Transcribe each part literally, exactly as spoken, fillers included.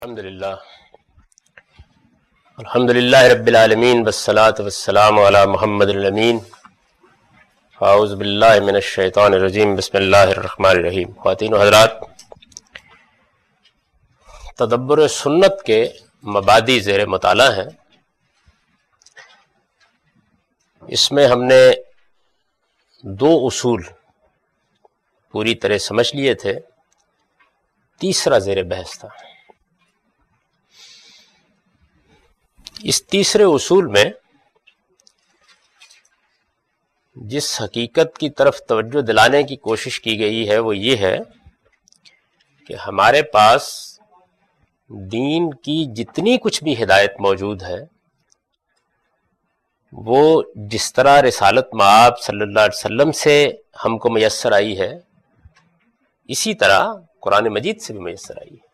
الحمدللہ الحمدللہ رب العالمین والصلاة والسلام علی محمد الامین. اعوذ باللہ من الشیطان الرجیم. بسم اللہ الرحمن الرحیم. خواتین و حضرات، تدبر سنت کے مبادی زیر مطالعہ ہیں. اس میں ہم نے دو اصول پوری طرح سمجھ لیے تھے، تیسرا زیر بحث تھا. اس تیسرے اصول میں جس حقیقت کی طرف توجہ دلانے کی کوشش کی گئی ہے وہ یہ ہے کہ ہمارے پاس دین کی جتنی کچھ بھی ہدایت موجود ہے وہ جس طرح رسالت مآب صلی اللہ علیہ وسلم سے ہم کو میسر آئی ہے، اسی طرح قرآن مجید سے بھی میسر آئی ہے.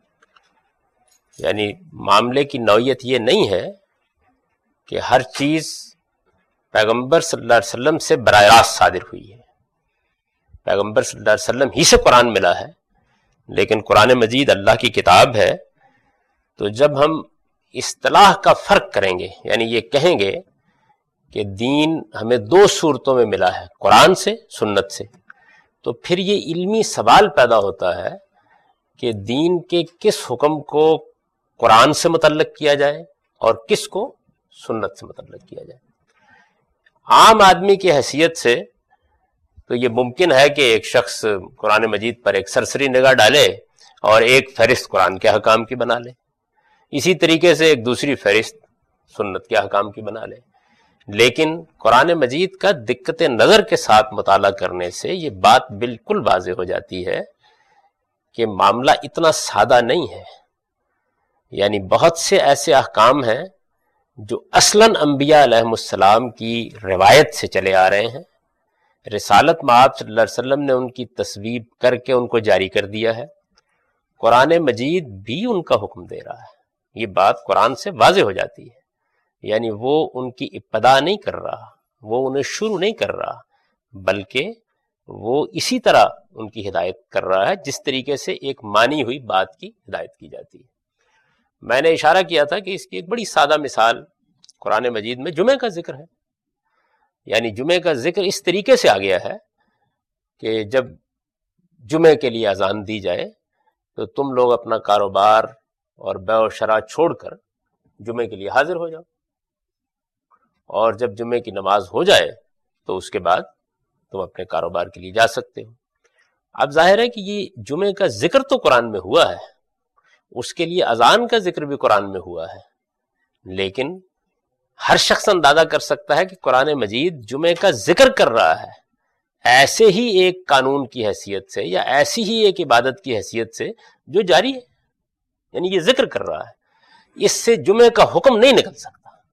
یعنی معاملے کی نوعیت یہ نہیں ہے کہ ہر چیز پیغمبر صلی اللہ علیہ وسلم سے براہ راست صادر ہوئی ہے. پیغمبر صلی اللہ علیہ وسلم ہی سے قرآن ملا ہے، لیکن قرآن مجید اللہ کی کتاب ہے. تو جب ہم اصطلاح کا فرق کریں گے، یعنی یہ کہیں گے کہ دین ہمیں دو صورتوں میں ملا ہے، قرآن سے، سنت سے، تو پھر یہ علمی سوال پیدا ہوتا ہے کہ دین کے کس حکم کو قرآن سے متعلق کیا جائے اور کس کو سنت سے متعلق کیا جائے. عام آدمی کی حیثیت سے تو یہ ممکن ہے کہ ایک شخص قرآن مجید پر ایک سرسری نگاہ ڈالے اور ایک فہرست قرآن کے احکام کی بنا لے، اسی طریقے سے ایک دوسری فہرست سنت کے احکام کی بنا لے. لیکن قرآن مجید کا دقت نظر کے ساتھ مطالعہ کرنے سے یہ بات بالکل واضح ہو جاتی ہے کہ معاملہ اتنا سادہ نہیں ہے. یعنی بہت سے ایسے احکام ہیں جو اصلاً انبیاء علیہ السلام کی روایت سے چلے آ رہے ہیں. رسالت مآب صلی اللہ علیہ وسلم نے ان کی تصویب کر کے ان کو جاری کر دیا ہے. قرآن مجید بھی ان کا حکم دے رہا ہے. یہ بات قرآن سے واضح ہو جاتی ہے. یعنی وہ ان کی ابتدا نہیں کر رہا، وہ انہیں شروع نہیں کر رہا، بلکہ وہ اسی طرح ان کی ہدایت کر رہا ہے جس طریقے سے ایک مانی ہوئی بات کی ہدایت کی جاتی ہے. میں نے اشارہ کیا تھا کہ اس کی ایک بڑی سادہ مثال قرآن مجید میں جمعہ کا ذکر ہے. یعنی جمعہ کا ذکر اس طریقے سے آ گیا ہے کہ جب جمعہ کے لیے اذان دی جائے تو تم لوگ اپنا کاروبار اور بیع و شراء چھوڑ کر جمعہ کے لیے حاضر ہو جاؤ، اور جب جمعہ کی نماز ہو جائے تو اس کے بعد تم اپنے کاروبار کے لیے جا سکتے ہو. اب ظاہر ہے کہ یہ جمعہ کا ذکر تو قرآن میں ہوا ہے، اس کے لیے اذان کا ذکر بھی قرآن میں ہوا ہے، لیکن ہر شخص اندازہ کر سکتا ہے کہ قرآن مجید جمعہ کا ذکر کر رہا ہے ایسے ہی ایک قانون کی حیثیت سے یا ایسی ہی ایک عبادت کی حیثیت سے جو جاری ہے. یعنی یہ ذکر کر رہا ہے، اس سے جمعہ کا حکم نہیں نکل سکتا.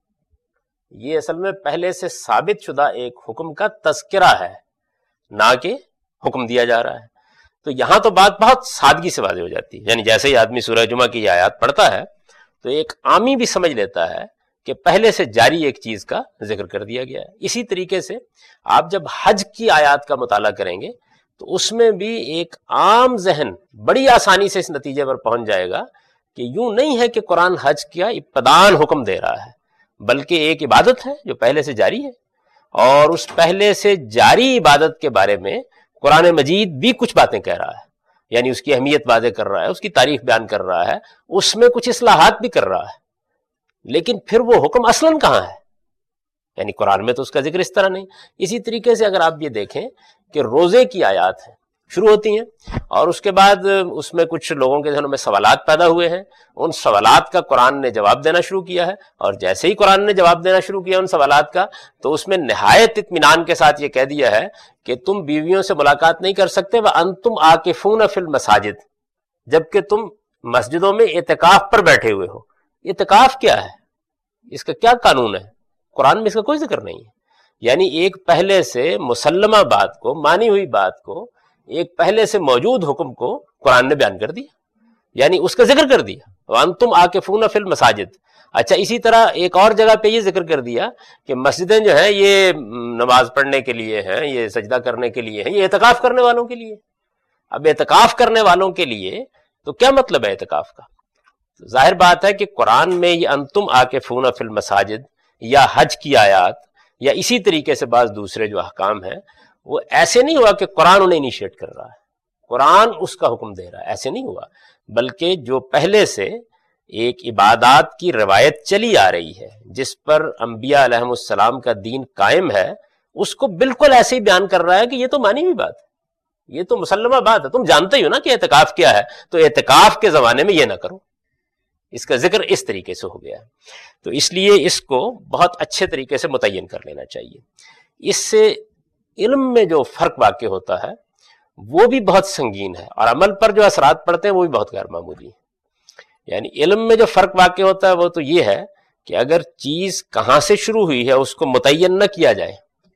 یہ اصل میں پہلے سے ثابت شدہ ایک حکم کا تذکرہ ہے، نہ کہ حکم دیا جا رہا ہے. تو یہاں تو بات بہت سادگی سے واضح ہو جاتی ہے. یعنی جیسے ہی آدمی سورہ جمعہ کی یہ آیات پڑھتا ہے تو ایک عامی بھی سمجھ لیتا ہے کہ پہلے سے جاری ایک چیز کا ذکر کر دیا گیا ہے. اسی طریقے سے آپ جب حج کی آیات کا مطالعہ کریں گے تو اس میں بھی ایک عام ذہن بڑی آسانی سے اس نتیجے پر پہنچ جائے گا کہ یوں نہیں ہے کہ قرآن حج کا ابتداً حکم دے رہا ہے، بلکہ ایک عبادت ہے جو پہلے سے جاری ہے، اور اس پہلے سے جاری عبادت کے بارے میں قرآن مجید بھی کچھ باتیں کہہ رہا ہے. یعنی اس کی اہمیت واضح کر رہا ہے، اس کی تاریخ بیان کر رہا ہے، اس میں کچھ اصلاحات بھی کر رہا ہے. لیکن پھر وہ حکم اصلاً کہاں ہے؟ یعنی قرآن میں تو اس کا ذکر اس طرح نہیں. اسی طریقے سے اگر آپ یہ دیکھیں کہ روزے کی آیات ہیں شروع ہوتی ہیں، اور اس کے بعد اس میں کچھ لوگوں کے ذہنوں میں سوالات پیدا ہوئے ہیں. ان سوالات کا قرآن نے جواب دینا شروع کیا ہے، اور جیسے ہی قرآن نے جواب دینا شروع کیا ان سوالات کا تو اس میں نہایت اطمینان کے ساتھ یہ کہہ دیا ہے کہ تم بیویوں سے ملاقات نہیں کر سکتے وَأَنْتُمْ عَاكِفُونَ فِي الْمَسَاجِدِ، جبکہ تم مسجدوں میں اعتکاف پر بیٹھے ہوئے ہو. اعتکاف کیا ہے؟ اس کا کیا قانون ہے؟ قرآن میں اس کا کوئی ذکر نہیں ہے. یعنی ایک پہلے سے مسلمہ بات کو، مانی ہوئی بات کو، ایک پہلے سے موجود حکم کو قرآن نے بیان کر دیا، یعنی اس کا ذکر کر دیا وَأَنْتُمْ عَاكِفُونَ فِي الْمَسَاجِدِ. اچھا، اسی طرح ایک اور جگہ پہ یہ ذکر کر دیا کہ مسجدیں جو ہیں یہ نماز پڑھنے کے لیے ہیں، یہ سجدہ کرنے کے لیے ہیں، یہ اعتکاف کرنے والوں کے لیے. اب اعتکاف کرنے والوں کے لیے تو کیا مطلب ہے اعتکاف کا؟ تو ظاہر بات ہے کہ قرآن میں یہ انتم عاکفون فی المساجد یا حج کی آیات یا اسی طریقے سے بعض دوسرے جو احکام ہیں وہ ایسے نہیں ہوا کہ قرآن انہیں انیشیٹ کر رہا ہے، قرآن اس کا حکم دے رہا ہے، ایسے نہیں ہوا، بلکہ جو پہلے سے ایک عبادات کی روایت چلی آ رہی ہے جس پر انبیاء علیہم السلام کا دین قائم ہے، اس کو بالکل ایسے ہی بیان کر رہا ہے کہ یہ تو مانی ہوئی بات ہے، یہ تو مسلمہ بات ہے، تم جانتے ہی ہو نا کہ اعتکاف کیا ہے، تو اعتکاف کے زمانے میں یہ نہ کرو، اس کا ذکر اس طریقے سے ہو گیا ہے۔ تو اس لیے اس کو بہت اچھے طریقے سے متعین کر لینا چاہیے۔ اس سے علم میں جو فرق واقع ہوتا ہے وہ بھی بہت سنگین ہے، اور عمل پر جو اثرات پڑتے ہیں وہ بھی بہت غیر معمولی ہیں۔ یعنی علم میں جو فرق واقع ہوتا ہے وہ تو یہ ہے کہ اگر چیز کہاں سے شروع ہوئی ہے اس کو متعین نہ کیا جائے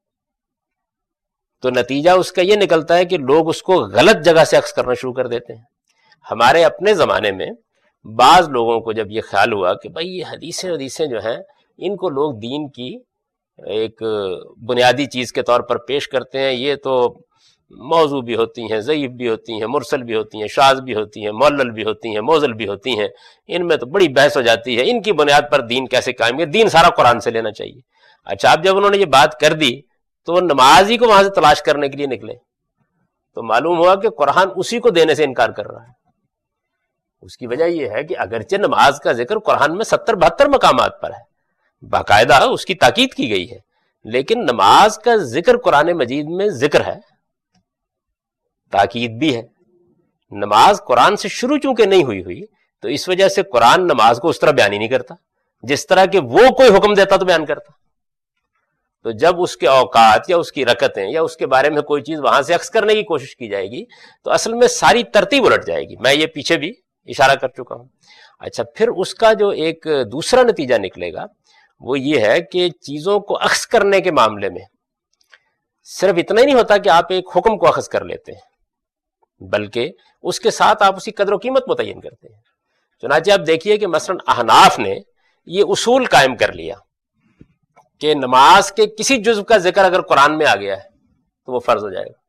تو نتیجہ اس کا یہ نکلتا ہے کہ لوگ اس کو غلط جگہ سے اخذ کرنا شروع کر دیتے ہیں۔ ہمارے اپنے زمانے میں بعض لوگوں کو جب یہ خیال ہوا کہ بھئی یہ حدیثیں حدیثیں جو ہیں ان کو لوگ دین کی ایک بنیادی چیز کے طور پر پیش کرتے ہیں، یہ تو موضوع بھی ہوتی ہیں، ضعیف بھی ہوتی ہیں، مرسل بھی ہوتی ہیں، شاذ بھی ہوتی ہیں، معلل بھی ہوتی ہیں، موزل بھی ہوتی ہیں، ان میں تو بڑی بحث ہو جاتی ہے، ان کی بنیاد پر دین کیسے قائم ہے، دین سارا قرآن سے لینا چاہیے۔ اچھا، اب جب انہوں نے یہ بات کر دی تو وہ نماز ہی کو وہاں سے تلاش کرنے کے لیے نکلے تو معلوم ہوا کہ قرآن اسی کو دینے سے انکار کر رہا ہے۔ اس کی وجہ یہ ہے کہ اگرچہ نماز کا ذکر قرآن میں ستر بہتر مقامات پر ہے، باقاعدہ اس کی تاکید کی گئی ہے، لیکن نماز کا ذکر قرآن مجید میں ذکر ہے، تاکید بھی ہے۔ نماز قرآن سے شروع چونکہ نہیں ہوئی ہوئی تو اس وجہ سے قرآن نماز کو اس طرح بیان ہی نہیں کرتا جس طرح کہ وہ کوئی حکم دیتا تو بیان کرتا۔ تو جب اس کے اوقات یا اس کی رکعتیں یا اس کے بارے میں کوئی چیز وہاں سے اخذ کرنے کی کوشش کی جائے گی تو اصل میں ساری ترتیب الٹ جائے گی، میں یہ پیچھے بھی اشارہ کر چکا ہوں۔ اچھا، پھر اس کا جو ایک دوسرا نتیجہ نکلے گا وہ یہ ہے کہ چیزوں کو اخذ کرنے کے معاملے میں صرف اتنا ہی نہیں ہوتا کہ آپ ایک حکم کو اخذ کر لیتے ہیں، بلکہ اس کے ساتھ آپ اسی قدر و قیمت متعین کرتے ہیں۔ چنانچہ آپ دیکھیے کہ مثلا احناف نے یہ اصول قائم کر لیا کہ نماز کے کسی جزو کا ذکر اگر قرآن میں آ گیا ہے تو وہ فرض ہو جائے گا۔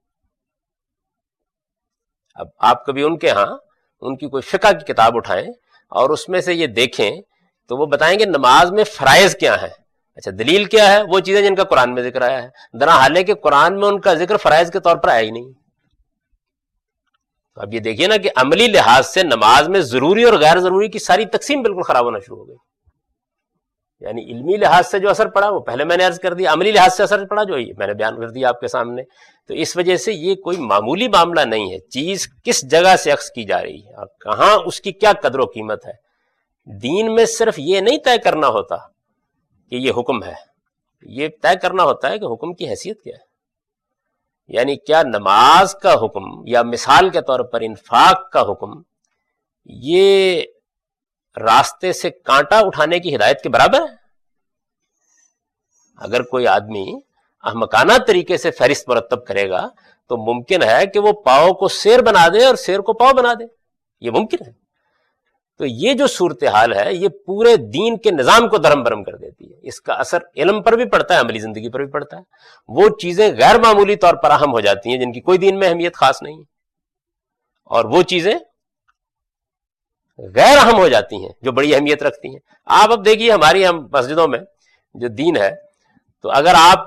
اب آپ کبھی ان کے ہاں ان کی کوئی فقہ کی کتاب اٹھائیں اور اس میں سے یہ دیکھیں تو وہ بتائیں گے نماز میں فرائض کیا ہیں۔ اچھا، دلیل کیا ہے؟ وہ چیزیں جن کا قرآن میں ذکر آیا ہے، درا حالانکہ قرآن میں ان کا ذکر فرائض کے طور پر آیا ہی نہیں۔ اب یہ دیکھیے نا کہ عملی لحاظ سے نماز میں ضروری اور غیر ضروری کی ساری تقسیم بالکل خراب ہونا شروع ہو گئی۔ یعنی علمی لحاظ سے جو اثر پڑا وہ پہلے میں نے عرض کر دیا، عملی لحاظ سے اثر پڑا جو میں نے بیان کر دیا آپ کے سامنے۔ تو اس وجہ سے یہ کوئی معمولی معاملہ نہیں ہے، چیز کس جگہ سے اخذ کی جا رہی ہے اور کہاں اس کی کیا قدر و قیمت ہے۔ دین میں صرف یہ نہیں طے کرنا ہوتا کہ یہ حکم ہے، یہ طے کرنا ہوتا ہے کہ حکم کی حیثیت کیا ہے۔ یعنی کیا نماز کا حکم یا مثال کے طور پر انفاق کا حکم یہ راستے سے کانٹا اٹھانے کی ہدایت کے برابر ہے؟ اگر کوئی آدمی احمقانہ طریقے سے فہرست مرتب کرے گا تو ممکن ہے کہ وہ پاؤ کو سیر بنا دے اور سیر کو پاؤ بنا دے، یہ ممکن ہے۔ تو یہ جو صورتحال ہے یہ پورے دین کے نظام کو درہم برہم کر دیتی ہے۔ اس کا اثر علم پر بھی پڑتا ہے، عملی زندگی پر بھی پڑتا ہے۔ وہ چیزیں غیر معمولی طور پر اہم ہو جاتی ہیں جن کی کوئی دین میں اہمیت خاص نہیں ہے، اور وہ چیزیں غیر اہم ہو جاتی ہیں جو بڑی اہمیت رکھتی ہیں۔ آپ اب دیکھیے ہماری ہم مسجدوں میں جو دین ہے، تو اگر آپ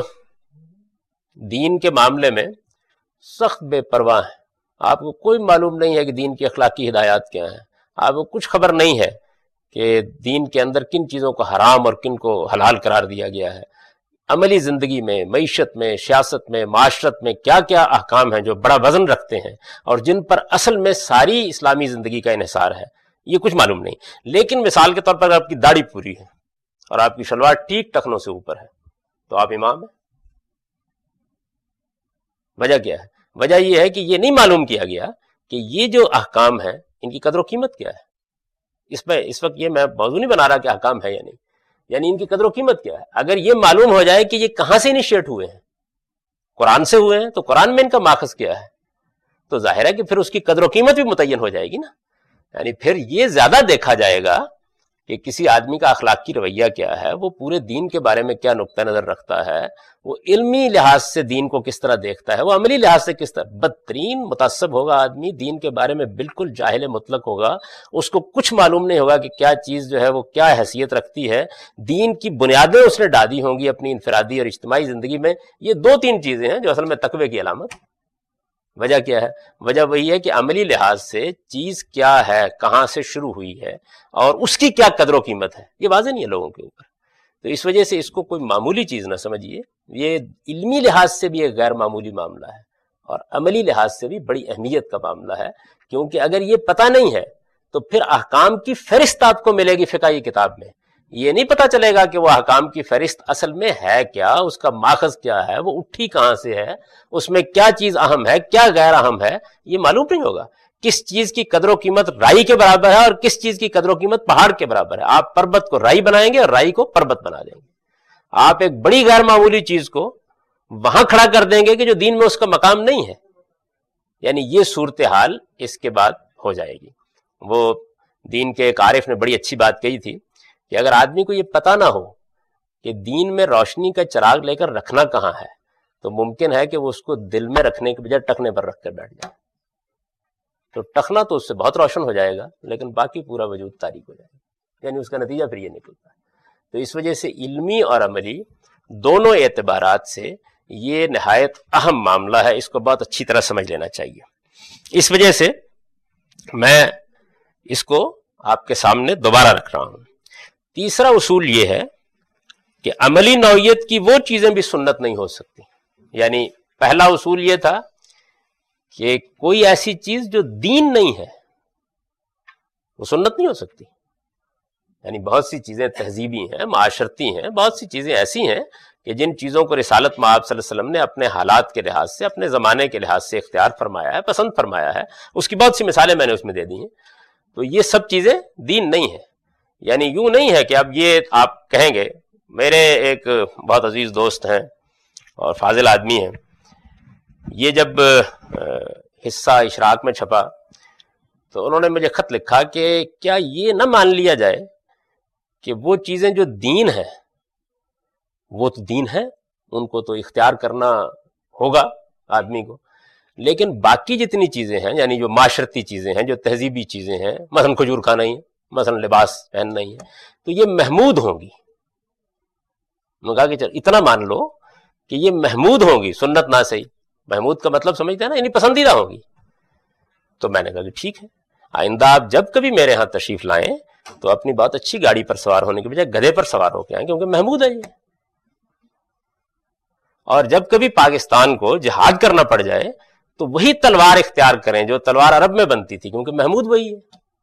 دین کے معاملے میں سخت بے پرواہ ہیں، آپ کو کوئی معلوم نہیں ہے کہ دین کی اخلاقی ہدایات کیا ہیں، آپ کو کچھ خبر نہیں ہے کہ دین کے اندر کن چیزوں کو حرام اور کن کو حلال قرار دیا گیا ہے، عملی زندگی میں، معیشت میں، سیاست میں، معاشرت میں کیا کیا احکام ہیں جو بڑا وزن رکھتے ہیں اور جن پر اصل میں ساری اسلامی زندگی کا انحصار ہے، یہ کچھ معلوم نہیں۔ لیکن مثال کے طور پر اگر آپ کی داڑھی پوری ہے اور آپ کی شلوار ٹھیک ٹخنوں سے اوپر ہے تو آپ امام ہیں۔ وجہ کیا ہے؟ وجہ یہ ہے کہ یہ نہیں معلوم کیا گیا کہ یہ جو احکام ہیں ان کی قدر و قیمت کیا ہے۔ اس پہ اس وقت یہ میں موضوع نہیں بنا رہا کہ احکام ہے یا نہیں، یعنی ان کی قدر و قیمت کیا ہے۔ اگر یہ معلوم ہو جائے کہ یہ کہاں سے انیشیٹ ہوئے ہیں، قرآن سے ہوئے ہیں، تو قرآن میں ان کا ماخذ کیا ہے، تو ظاہر ہے کہ پھر اس کی قدر و قیمت بھی متعین ہو جائے گی نا۔ یعنی پھر یہ زیادہ دیکھا جائے گا کہ کسی آدمی کا اخلاقی رویہ کیا ہے، وہ پورے دین کے بارے میں کیا نقطہ نظر رکھتا ہے، وہ علمی لحاظ سے دین کو کس طرح دیکھتا ہے، وہ عملی لحاظ سے کس طرح. بدترین متعصب ہوگا آدمی، دین کے بارے میں بالکل جاہل مطلق ہوگا، اس کو کچھ معلوم نہیں ہوگا کہ کیا چیز جو ہے وہ کیا حیثیت رکھتی ہے، دین کی بنیادیں اس نے ڈالی ہوں گی اپنی انفرادی اور اجتماعی زندگی میں. یہ دو تین چیزیں ہیں جو اصل میں تقوی کی علامت. وجہ کیا ہے؟ وجہ وہی ہے کہ عملی لحاظ سے چیز کیا ہے، کہاں سے شروع ہوئی ہے اور اس کی کیا قدر و قیمت ہے، یہ واضح نہیں ہے لوگوں کے اوپر. تو اس وجہ سے اس کو کوئی معمولی چیز نہ سمجھیے، یہ علمی لحاظ سے بھی ایک غیر معمولی معاملہ ہے اور عملی لحاظ سے بھی بڑی اہمیت کا معاملہ ہے. کیونکہ اگر یہ پتہ نہیں ہے تو پھر احکام کی فہرست آپ کو ملے گی فقہی کتاب میں، یہ نہیں پتا چلے گا کہ وہ احکام کی فہرست اصل میں ہے کیا، اس کا ماخذ کیا ہے، وہ اٹھی کہاں سے ہے، اس میں کیا چیز اہم ہے، کیا غیر اہم ہے، یہ معلوم نہیں ہوگا. کس چیز کی قدر و قیمت رائی کے برابر ہے اور کس چیز کی قدر و قیمت پہاڑ کے برابر ہے. آپ پربت کو رائی بنائیں گے اور رائی کو پربت بنا دیں گے. آپ ایک بڑی غیر معمولی چیز کو وہاں کھڑا کر دیں گے کہ جو دین میں اس کا مقام نہیں ہے. یعنی یہ صورتحال اس کے بعد ہو جائے گی. وہ دین کے ایک عارف نے بڑی اچھی بات کہی تھی کہ اگر آدمی کو یہ پتہ نہ ہو کہ دین میں روشنی کا چراغ لے کر رکھنا کہاں ہے تو ممکن ہے کہ وہ اس کو دل میں رکھنے کے بجائے ٹخنے پر رکھ کر بیٹھ جائے. تو ٹخنا تو اس سے بہت روشن ہو جائے گا لیکن باقی پورا وجود تاریک ہو جائے گا. یعنی اس کا نتیجہ پھر یہ نکلتا ہے. تو اس وجہ سے علمی اور عملی دونوں اعتبارات سے یہ نہایت اہم معاملہ ہے، اس کو بہت اچھی طرح سمجھ لینا چاہیے. اس وجہ سے میں اس کو آپ کے سامنے دوبارہ رکھ رہا ہوں. تیسرا اصول یہ ہے کہ عملی نوعیت کی وہ چیزیں بھی سنت نہیں ہو سکتی. یعنی پہلا اصول یہ تھا کہ کوئی ایسی چیز جو دین نہیں ہے وہ سنت نہیں ہو سکتی. یعنی بہت سی چیزیں تہذیبی ہیں، معاشرتی ہیں، بہت سی چیزیں ایسی ہیں کہ جن چیزوں کو رسالت مآب صلی اللہ علیہ وسلم نے اپنے حالات کے لحاظ سے، اپنے زمانے کے لحاظ سے اختیار فرمایا ہے، پسند فرمایا ہے. اس کی بہت سی مثالیں میں نے اس میں دے دی ہیں. تو یہ سب چیزیں دین نہیں ہیں. یعنی یوں نہیں ہے کہ اب یہ آپ کہیں گے، میرے ایک بہت عزیز دوست ہیں اور فاضل آدمی ہیں، یہ جب حصہ اشراق میں چھپا تو انہوں نے مجھے خط لکھا کہ کیا یہ نہ مان لیا جائے کہ وہ چیزیں جو دین ہیں وہ تو دین ہیں، ان کو تو اختیار کرنا ہوگا آدمی کو، لیکن باقی جتنی چیزیں ہیں یعنی جو معاشرتی چیزیں ہیں، جو تہذیبی چیزیں ہیں، مثلا کھجور کھانا ہی ہے، مثلا لباس پہننا ہی ہے، تو یہ محمود ہوں گی. میں کہا کہ چل اتنا مان لو کہ یہ محمود ہوں گی، سنت نہ صحیح. محمود کا مطلب سمجھتے ہیں نا، یعنی پسندیدہ ہوں گی. تو میں نے کہا کہ ٹھیک ہے، آئندہ آپ جب کبھی میرے ہاں تشریف لائیں تو اپنی بہت اچھی گاڑی پر سوار ہونے کے بجائے گدھے پر سوار ہو کے آئیں، کیونکہ محمود ہے یہ. اور جب کبھی پاکستان کو جہاد کرنا پڑ جائے تو وہی تلوار اختیار کریں جو تلوار عرب میں بنتی تھی، کیونکہ محمود وہی ہے.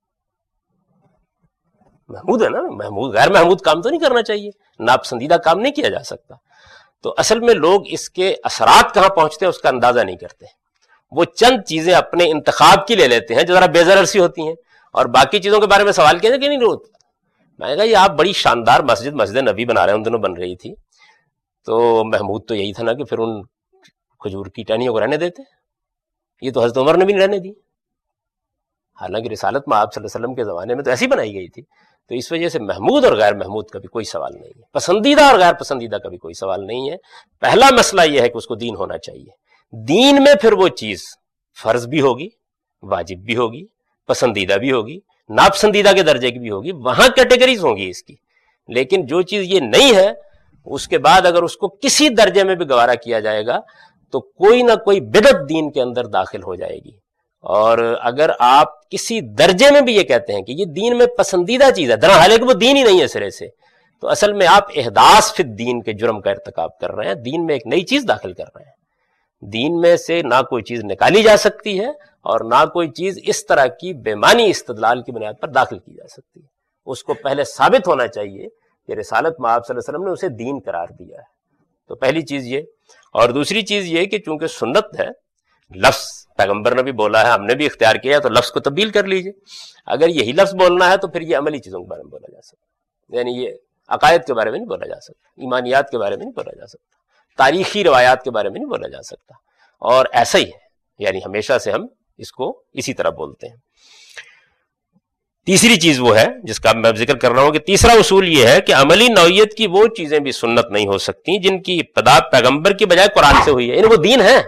محمود ہے نا، محمود غیر محمود کام تو نہیں کرنا چاہیے، ناپسندیدہ کام نہیں کیا جا سکتا. تو اصل میں لوگ اس کے اثرات کہاں پہنچتے ہیں اس کا اندازہ نہیں کرتے. وہ چند چیزیں اپنے انتخاب کی لے لیتے ہیں جو ذرا بے ضرر سی ہوتی ہیں، اور باقی چیزوں کے بارے میں سوال کیا کہ نہیں ہوتا. میں نے کہا یہ آپ بڑی شاندار مسجد مسجد نبی بنا رہے ہیں، ان دنوں بن رہی تھی، تو محمود تو یہی تھا نا کہ پھر ان کھجور کی ٹہنیوں کو رہنے دیتے. یہ تو حضرت عمر نے بھی نہیں رہنے دی، حالانکہ رسالت مآب صلی اللہ علیہ وسلم کے زمانے میں تو ایسی بنائی گئی تھی. تو اس وجہ سے محمود اور غیر محمود کا بھی کوئی سوال نہیں ہے، پسندیدہ اور غیر پسندیدہ کا بھی کوئی سوال نہیں ہے. پہلا مسئلہ یہ ہے کہ اس کو دین ہونا چاہیے. دین میں پھر وہ چیز فرض بھی ہوگی، واجب بھی ہوگی، پسندیدہ بھی ہوگی، ناپسندیدہ کے درجے کی بھی ہوگی، وہاں کیٹیگریز ہوں گی اس کی. لیکن جو چیز یہ نہیں ہے اس کے بعد اگر اس کو کسی درجے میں بھی گوارا کیا جائے گا تو کوئی نہ کوئی بدعت دین کے اندر داخل ہو جائے گی. اور اگر آپ کسی درجے میں بھی یہ کہتے ہیں کہ یہ دین میں پسندیدہ چیز ہے، درحال حالانکہ وہ دین ہی نہیں ہے سرے سے، تو اصل میں آپ احداث فی الدین کے جرم کا ارتکاب کر رہے ہیں. دین میں ایک نئی چیز داخل کر رہے ہیں. دین میں سے نہ کوئی چیز نکالی جا سکتی ہے اور نہ کوئی چیز اس طرح کی بے معنی استدلال کی بنیاد پر داخل کی جا سکتی ہے. اس کو پہلے ثابت ہونا چاہیے کہ رسالت مآب صلی اللہ علیہ وسلم نے اسے دین قرار دیا ہے. تو پہلی چیز یہ. اور دوسری چیز یہ کہ چونکہ سنت ہے، لفظ پیغمبر نے بھی بولا ہے، ہم نے بھی اختیار کیا ہے، تو لفظ کو تبدیل کر لیجئے. اگر یہی لفظ بولنا ہے تو پھر یہ عملی چیزوں کے بارے میں بولا جا سکتا، یعنی یہ عقائد کے بارے میں نہیں بولا جا سکتا، ایمانیات کے بارے میں نہیں بولا جا سکتا، تاریخی روایات کے بارے میں نہیں بولا جا سکتا. اور ایسا ہی ہے، یعنی ہمیشہ سے ہم اس کو اسی طرح بولتے ہیں. تیسری چیز وہ ہے جس کا میں ذکر کر رہا ہوں کہ تیسرا اصول یہ ہے کہ عملی نوعیت کی وہ چیزیں بھی سنت نہیں ہو سکتی جن کی ابتدا پیغمبر کی بجائے قرآن سے ہوئی ہے. یعنی وہ دین ہے،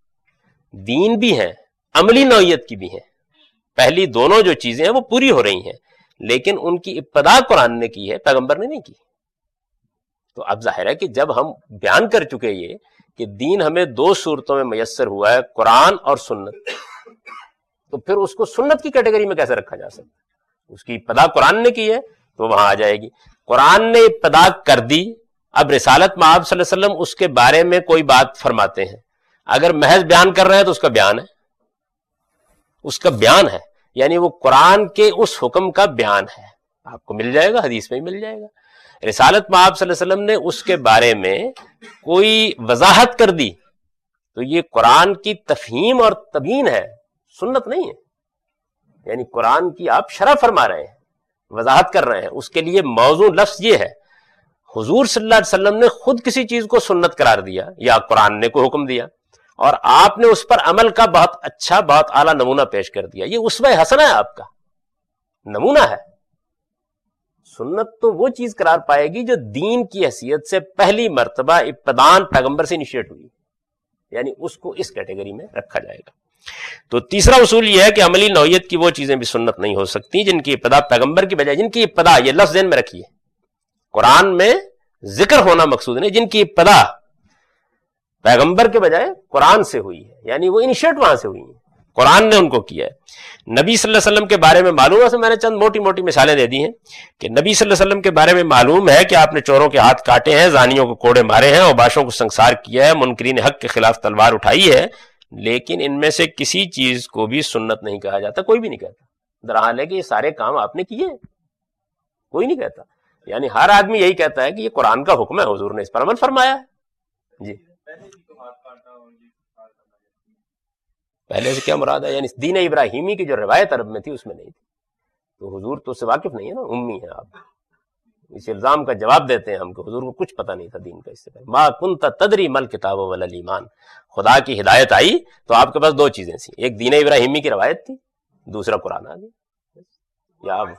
دین بھی ہیں، عملی نوعیت کی بھی ہیں. پہلی دونوں جو چیزیں ہیں وہ پوری ہو رہی ہیں، لیکن ان کی ابتدا قرآن نے کی ہے، پیغمبر نے نہیں کی. تو اب ظاہر ہے کہ جب ہم بیان کر چکے یہ کہ دین ہمیں دو صورتوں میں میسر ہوا ہے، قرآن اور سنت، تو پھر اس کو سنت کی کیٹیگری میں کیسے رکھا جا سکتا؟ اس کی ابتدا قرآن نے کی ہے تو وہاں آ جائے گی. قرآن نے ابتدا کر دی، اب رسالت میں آپ صلی اللہ علیہ وسلم اس کے بارے میں کوئی بات فرماتے ہیں، اگر محض بیان کر رہے ہیں تو اس کا بیان ہے، اس کا بیان ہے، یعنی وہ قرآن کے اس حکم کا بیان ہے. آپ کو مل جائے گا، حدیث میں مل جائے گا. رسالت میں آپ صلی اللہ علیہ وسلم نے اس کے بارے میں کوئی وضاحت کر دی تو یہ قرآن کی تفہیم اور تبیین ہے، سنت نہیں ہے. یعنی قرآن کی آپ شرح فرما رہے ہیں، وضاحت کر رہے ہیں. اس کے لیے موضوع لفظ یہ ہے، حضور صلی اللہ علیہ وسلم نے خود کسی چیز کو سنت قرار دیا یا قرآن نے کوئی حکم دیا اور آپ نے اس پر عمل کا بہت اچھا، بہت اعلیٰ نمونہ پیش کر دیا. یہ اسوہ حسنہ ہے، آپ کا نمونہ ہے. سنت تو وہ چیز قرار پائے گی جو دین کی حیثیت سے پہلی مرتبہ ابتدان پیغمبر سے انیشیٹ ہوئی، یعنی اس کو اس کیٹیگری میں رکھا جائے گا. تو تیسرا اصول یہ ہے کہ عملی نوعیت کی وہ چیزیں بھی سنت نہیں ہو سکتی جن کی ابتدا پیغمبر کی بجائے، جن کی ابتدا، یہ لفظ ذہن میں رکھیے، قرآن میں ذکر ہونا مقصود نہیں، جن کی ابتدا پیغمبر کے بجائے قرآن سے ہوئی ہے، یعنی وہ انیشیٹ وہاں سے ہوئی ہیں، قرآن نے ان کو کیا ہے. نبی صلی اللہ علیہ وسلم کے بارے میں معلوم ہے، میں نے چند موٹی موٹی مثالیں دے دی ہیں کہ نبی صلی اللہ علیہ وسلم کے بارے میں معلوم ہے کہ آپ نے چوروں کے ہاتھ کاٹے ہیں، زانیوں کو کوڑے مارے ہیں، اوباشوں کو سنسار کیا ہے، منکرین حق کے خلاف تلوار اٹھائی ہے، لیکن ان میں سے کسی چیز کو بھی سنت نہیں کہا جاتا. کوئی بھی نہیں کہتا، درحال ہے کہ یہ سارے کام آپ نے کیے ہیں، کوئی نہیں کہتا. یعنی ہر آدمی یہی کہتا ہے کہ یہ قرآن کا حکم ہے، حضور نے اس پر عمل فرمایا ہے. جی پہلے سے کیا مراد ہے؟ یعنی دین ابراہیمی کی جو روایت عرب میں تھی اس میں نہیں تھی. تو حضور تو اس سے واقف نہیں ہے نا، امی ہے آپ. اس الزام کا جواب دیتے ہیں ہم کہ حضور کو کچھ پتہ نہیں تھا دین کا. اس سے پہلے ما کنت تدری مل کتاب ولا ایمان، خدا کی ہدایت آئی تو آپ کے پاس دو چیزیں تھیں، ایک دین ابراہیمی کی روایت تھی، دوسرا قرآن آ گیا. یا آپ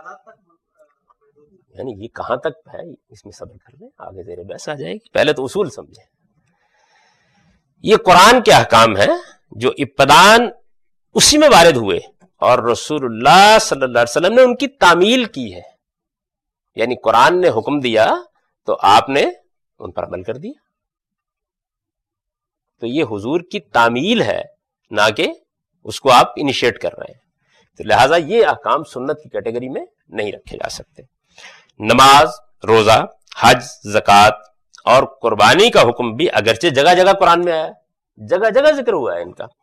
یعنی یہ کہاں تک ہے، اس میں صبر کر لیں، آگے زیر بحث آ جائے گی. پہلے تو اصول سمجھیں. یہ قرآن کے احکام ہیں جو ابتدان اسی میں وارد ہوئے اور رسول اللہ صلی اللہ علیہ وسلم نے ان کی تعمیل کی ہے. یعنی قرآن نے حکم دیا تو آپ نے ان پر عمل کر دیا. تو یہ حضور کی تعمیل ہے، نہ کہ اس کو آپ انیشیٹ کر رہے ہیں. تو لہٰذا یہ احکام سنت کی کیٹیگری میں نہیں رکھے جا سکتے. نماز، روزہ، حج، زکوٰۃ اور قربانی کا حکم بھی اگرچہ جگہ جگہ قرآن میں آیا ہے، جگہ جگہ ذکر ہوا ہے ان کا،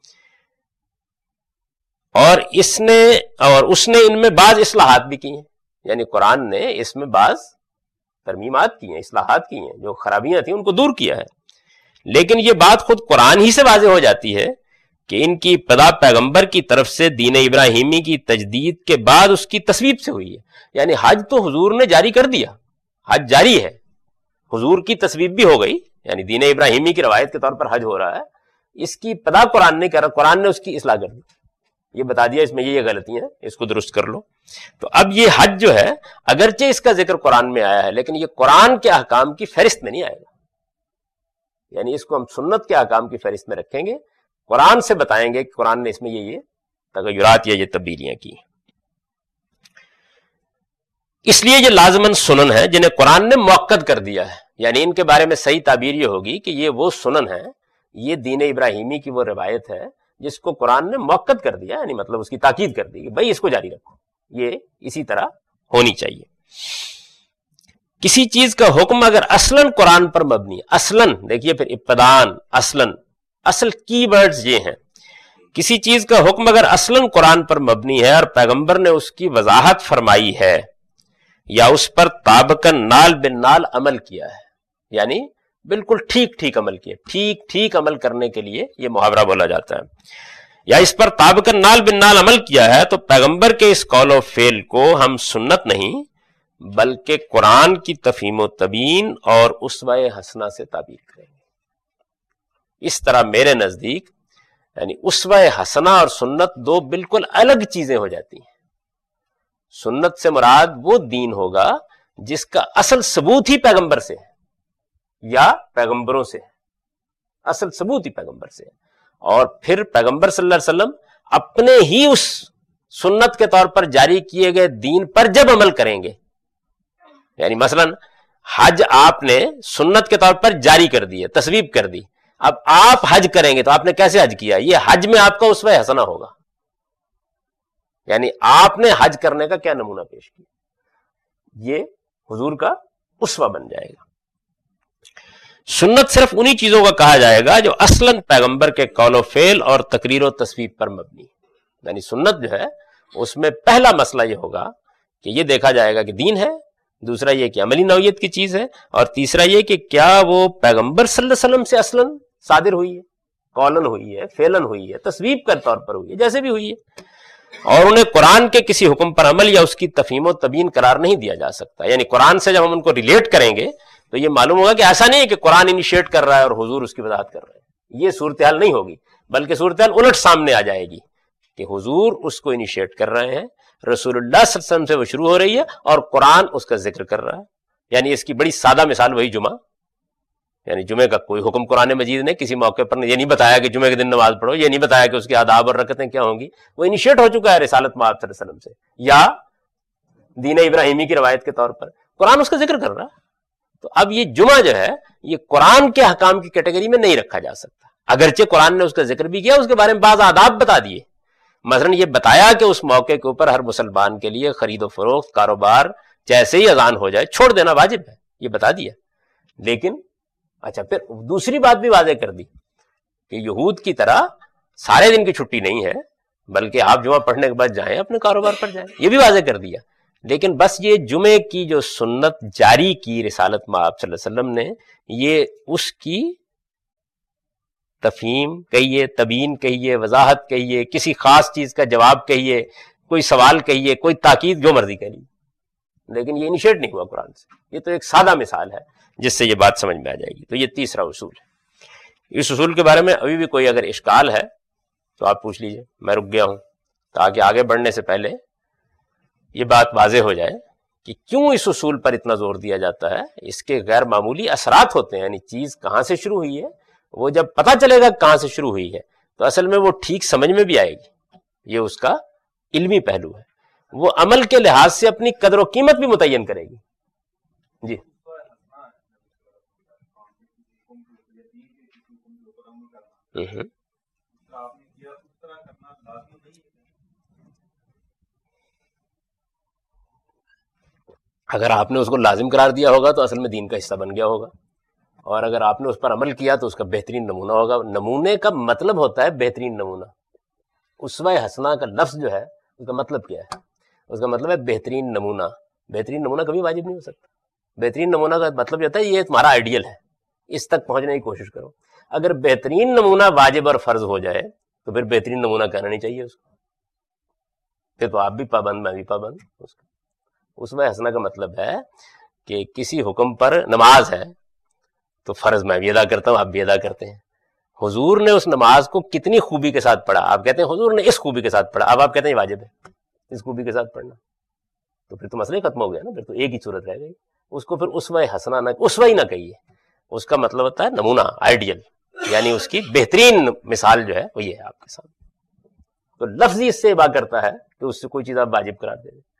اور اس نے اور اس نے ان میں بعض اصلاحات بھی کی ہیں. یعنی قرآن نے اس میں بعض ترمیمات کی ہیں، اصلاحات کی ہیں، جو خرابیاں تھیں ان کو دور کیا ہے. لیکن یہ بات خود قرآن ہی سے واضح ہو جاتی ہے کہ ان کی ابتدا پیغمبر کی طرف سے دین ابراہیمی کی تجدید کے بعد اس کی تصویب سے ہوئی ہے. یعنی حج تو حضور نے جاری کر دیا، حج جاری ہے، حضور کی تصویب بھی ہو گئی، یعنی دین ابراہیمی کی روایت کے طور پر حج ہو رہا ہے. اس کی ابتدا قرآن نے کر قرآن نے اس کی اصلاح کر دی، یہ بتا دیا اس میں یہ غلطیاں ہیں، اس کو درست کر لو. تو اب یہ حج جو ہے اگرچہ اس کا ذکر قرآن میں آیا ہے لیکن یہ قرآن کے احکام کی فہرست میں نہیں آئے گا. یعنی اس کو ہم سنت کے احکام کی فہرست میں رکھیں گے، قرآن سے بتائیں گے کہ قرآن نے اس میں یہ یہ تغیرات یا یہ تبدیلیاں کی. اس لیے یہ لازماً سنن ہے جنہیں قرآن نے مؤکد کر دیا ہے. یعنی ان کے بارے میں صحیح تعبیر یہ ہوگی کہ یہ وہ سنن ہے، یہ دین ابراہیمی کی وہ روایت ہے جس کو قرآن نے مؤکد کر دیا، یعنی مطلب اس کی تاکید کر دی کہ بھائی اس کو جاری رکھو، یہ اسی طرح ہونی چاہیے. کسی چیز کا حکم اگر اصلاً قرآن پر مبنی ہے، اصلاً دیکھیے پھر ابتدان، اصلاً، اصل کی ورڈز یہ ہیں، کسی چیز کا حکم اگر اصلاً قرآن پر مبنی ہے اور پیغمبر نے اس کی وضاحت فرمائی ہے یا اس پر طابقاً نال بن نال عمل کیا ہے، یعنی بالکل ٹھیک ٹھیک عمل کیا، ٹھیک ٹھیک عمل کرنے کے لیے یہ محاورہ بولا جاتا ہے، یا اس پر طابقاً نال بن نال عمل کیا ہے، تو پیغمبر کے اس قول و فعل کو ہم سنت نہیں بلکہ قرآن کی تفہیم و تبیین اور اسوہ حسنہ سے تعبیر کریں گے. اس طرح میرے نزدیک یعنی اسوہ حسنہ اور سنت دو بالکل الگ چیزیں ہو جاتی ہیں. سنت سے مراد وہ دین ہوگا جس کا اصل ثبوت ہی پیغمبر سے ہے یا پیغمبروں سے ہے، اصل ثبوت ہی پیغمبر سے ہے، اور پھر پیغمبر صلی اللہ علیہ وسلم اپنے ہی اس سنت کے طور پر جاری کیے گئے دین پر جب عمل کریں گے، یعنی مثلا حج آپ نے سنت کے طور پر جاری کر دی ہے، تصویب کر دی، اب آپ حج کریں گے تو آپ نے کیسے حج کیا؟ یہ حج میں آپ کا اسوہ حسنہ ہوگا، یعنی آپ نے حج کرنے کا کیا نمونہ پیش کیا، یہ حضور کا اسوہ بن جائے گا۔ سنت صرف انہی چیزوں کا کہا جائے گا جو اصلاً پیغمبر کے قول و فعل اور تقریر و تصویب پر مبنی ہے، یعنی سنت جو ہے اس میں پہلا مسئلہ یہ ہوگا کہ یہ دیکھا جائے گا کہ دین ہے، دوسرا یہ کہ عملی نوعیت کی چیز ہے، اور تیسرا یہ کہ کیا وہ پیغمبر صلی اللہ علیہ وسلم سے اصلاً صادر ہوئی ہے، قولن ہوئی ہے، فعلن ہوئی ہے، تصویب کے طور پر ہوئی ہے، جیسے بھی ہوئی ہے، اور انہیں قرآن کے کسی حکم پر عمل یا اس کی تفہیم و تبیین قرار نہیں دیا جا سکتا۔ یعنی قرآن سے جب ہم ان کو ریلیٹ کریں گے تو یہ معلوم ہوگا کہ ایسا نہیں ہے کہ قرآن انیشیٹ کر رہا ہے اور حضور اس کی وضاحت کر رہے ہیں، یہ صورتحال نہیں ہوگی، بلکہ صورتحال الٹ سامنے آ جائے گی کہ حضور اس کو انیشیٹ کر رہے ہیں، رسول اللہ صلی اللہ علیہ وسلم سے وہ شروع ہو رہی ہے اور قرآن اس کا ذکر کر رہا ہے۔ یعنی اس کی بڑی سادہ مثال وہی جمعہ، یعنی جمعے کا کوئی حکم قرآن مجید نے کسی موقع پر یہ نہیں بتایا کہ جمعے کے دن نماز پڑھو، یہ نہیں بتایا کہ اس کے آداب اور رکعتیں کیا ہوں گی، وہ انیشیٹ ہو چکا ہے رسالت مآب صلی اللہ علیہ وسلم سے یا دین ابراہیمی کی روایت کے طور پر، قرآن اس کا ذکر کر رہا ہے۔ تو اب یہ جمعہ جو ہے یہ قرآن کے احکام کی کیٹیگری میں نہیں رکھا جا سکتا، اگرچہ قرآن نے اس کا ذکر بھی کیا، اس کے بارے میں بعض آداب بتا دیے، مثلا یہ بتایا کہ اس موقع کے اوپر ہر مسلمان کے لیے خرید و فروخت کاروبار جیسے ہی اذان ہو جائے چھوڑ دینا واجب ہے، یہ بتا دیا۔ لیکن اچھا پھر دوسری بات بھی واضح کر دی کہ یہود کی طرح سارے دن کی چھٹی نہیں ہے، بلکہ آپ جمعہ پڑھنے کے بعد جائیں اپنے کاروبار پر جائیں، یہ بھی واضح کر دیا۔ لیکن بس یہ جمعے کی جو سنت جاری کی رسالت مآب صلی اللہ علیہ وسلم نے، یہ اس کی تفہیم کہیے، تبیین کہیے، وضاحت کہیے، کسی خاص چیز کا جواب کہیے، کوئی سوال کہیے، کوئی تاکید، جو مرضی کہیے، لیکن یہ انیشیٹ نہیں ہوا قرآن سے۔ یہ تو ایک سادہ مثال ہے جس سے یہ بات سمجھ میں آ جائے گی۔ تو یہ تیسرا اصول ہے۔ اس اصول کے بارے میں ابھی بھی کوئی اگر اشکال ہے تو آپ پوچھ لیجئے، میں رک گیا ہوں تاکہ آگے بڑھنے سے پہلے یہ بات واضح ہو جائے کہ کیوں اس اصول پر اتنا زور دیا جاتا ہے۔ اس کے غیر معمولی اثرات ہوتے ہیں، یعنی چیز کہاں سے شروع ہوئی ہے وہ جب پتہ چلے گا کہاں سے شروع ہوئی ہے تو اصل میں وہ ٹھیک سمجھ میں بھی آئے گی، یہ اس کا علمی پہلو ہے۔ وہ عمل کے لحاظ سے اپنی قدر و قیمت بھی متعین کرے گی۔ جی ہوں اگر آپ نے اس کو لازم قرار دیا ہوگا تو اصل میں دین کا حصہ بن گیا ہوگا، اور اگر آپ نے اس پر عمل کیا تو اس کا بہترین نمونہ ہوگا۔ نمونے کا مطلب ہوتا ہے بہترین نمونہ۔ اسوہ حسنہ کا لفظ جو ہے اس کا مطلب کیا ہے؟ اس کا مطلب ہے بہترین نمونہ۔ بہترین نمونہ کبھی واجب نہیں ہو سکتا۔ بہترین نمونہ کا مطلب یہ ہوتا ہے یہ تمہارا آئیڈیل ہے، اس تک پہنچنے کی کوشش کرو۔ اگر بہترین نمونہ واجب اور فرض ہو جائے تو پھر بہترین نمونہ کہنا نہیں چاہیے اس کو، پھر تو آپ بھی پابند میں بھی پابند اس کا۔ اسوہ حسنہ کا مطلب ہے کہ کسی حکم پر نماز ہے تو فرض میں بھی ادا کرتا ہوں، آپ بھی ادا کرتے ہیں۔ حضور نے اس نماز کو کتنی خوبی کے ساتھ پڑھا، آپ کہتے ہیں حضور نے اس خوبی کے ساتھ پڑھا، اب آپ کہتے ہیں یہ واجب ہے اس خوبی کے ساتھ پڑھنا، تو پھر تو مسئلہ ہی ختم ہو گیا نا، پھر تو ایک ہی صورت رہ گئی۔ اس کو پھر اسوہ حسنہ نہ، اسوہ ہی نہ کہیے، اس کا مطلب ہوتا ہے نمونہ، آئیڈیل، یعنی اس کی بہترین مثال جو ہے وہ یہ ہے آپ کے سامنے۔ تو لفظ ہی اس سے بات کرتا ہے کہ اس سے کوئی چیز آپ واجب قرار دے دیں۔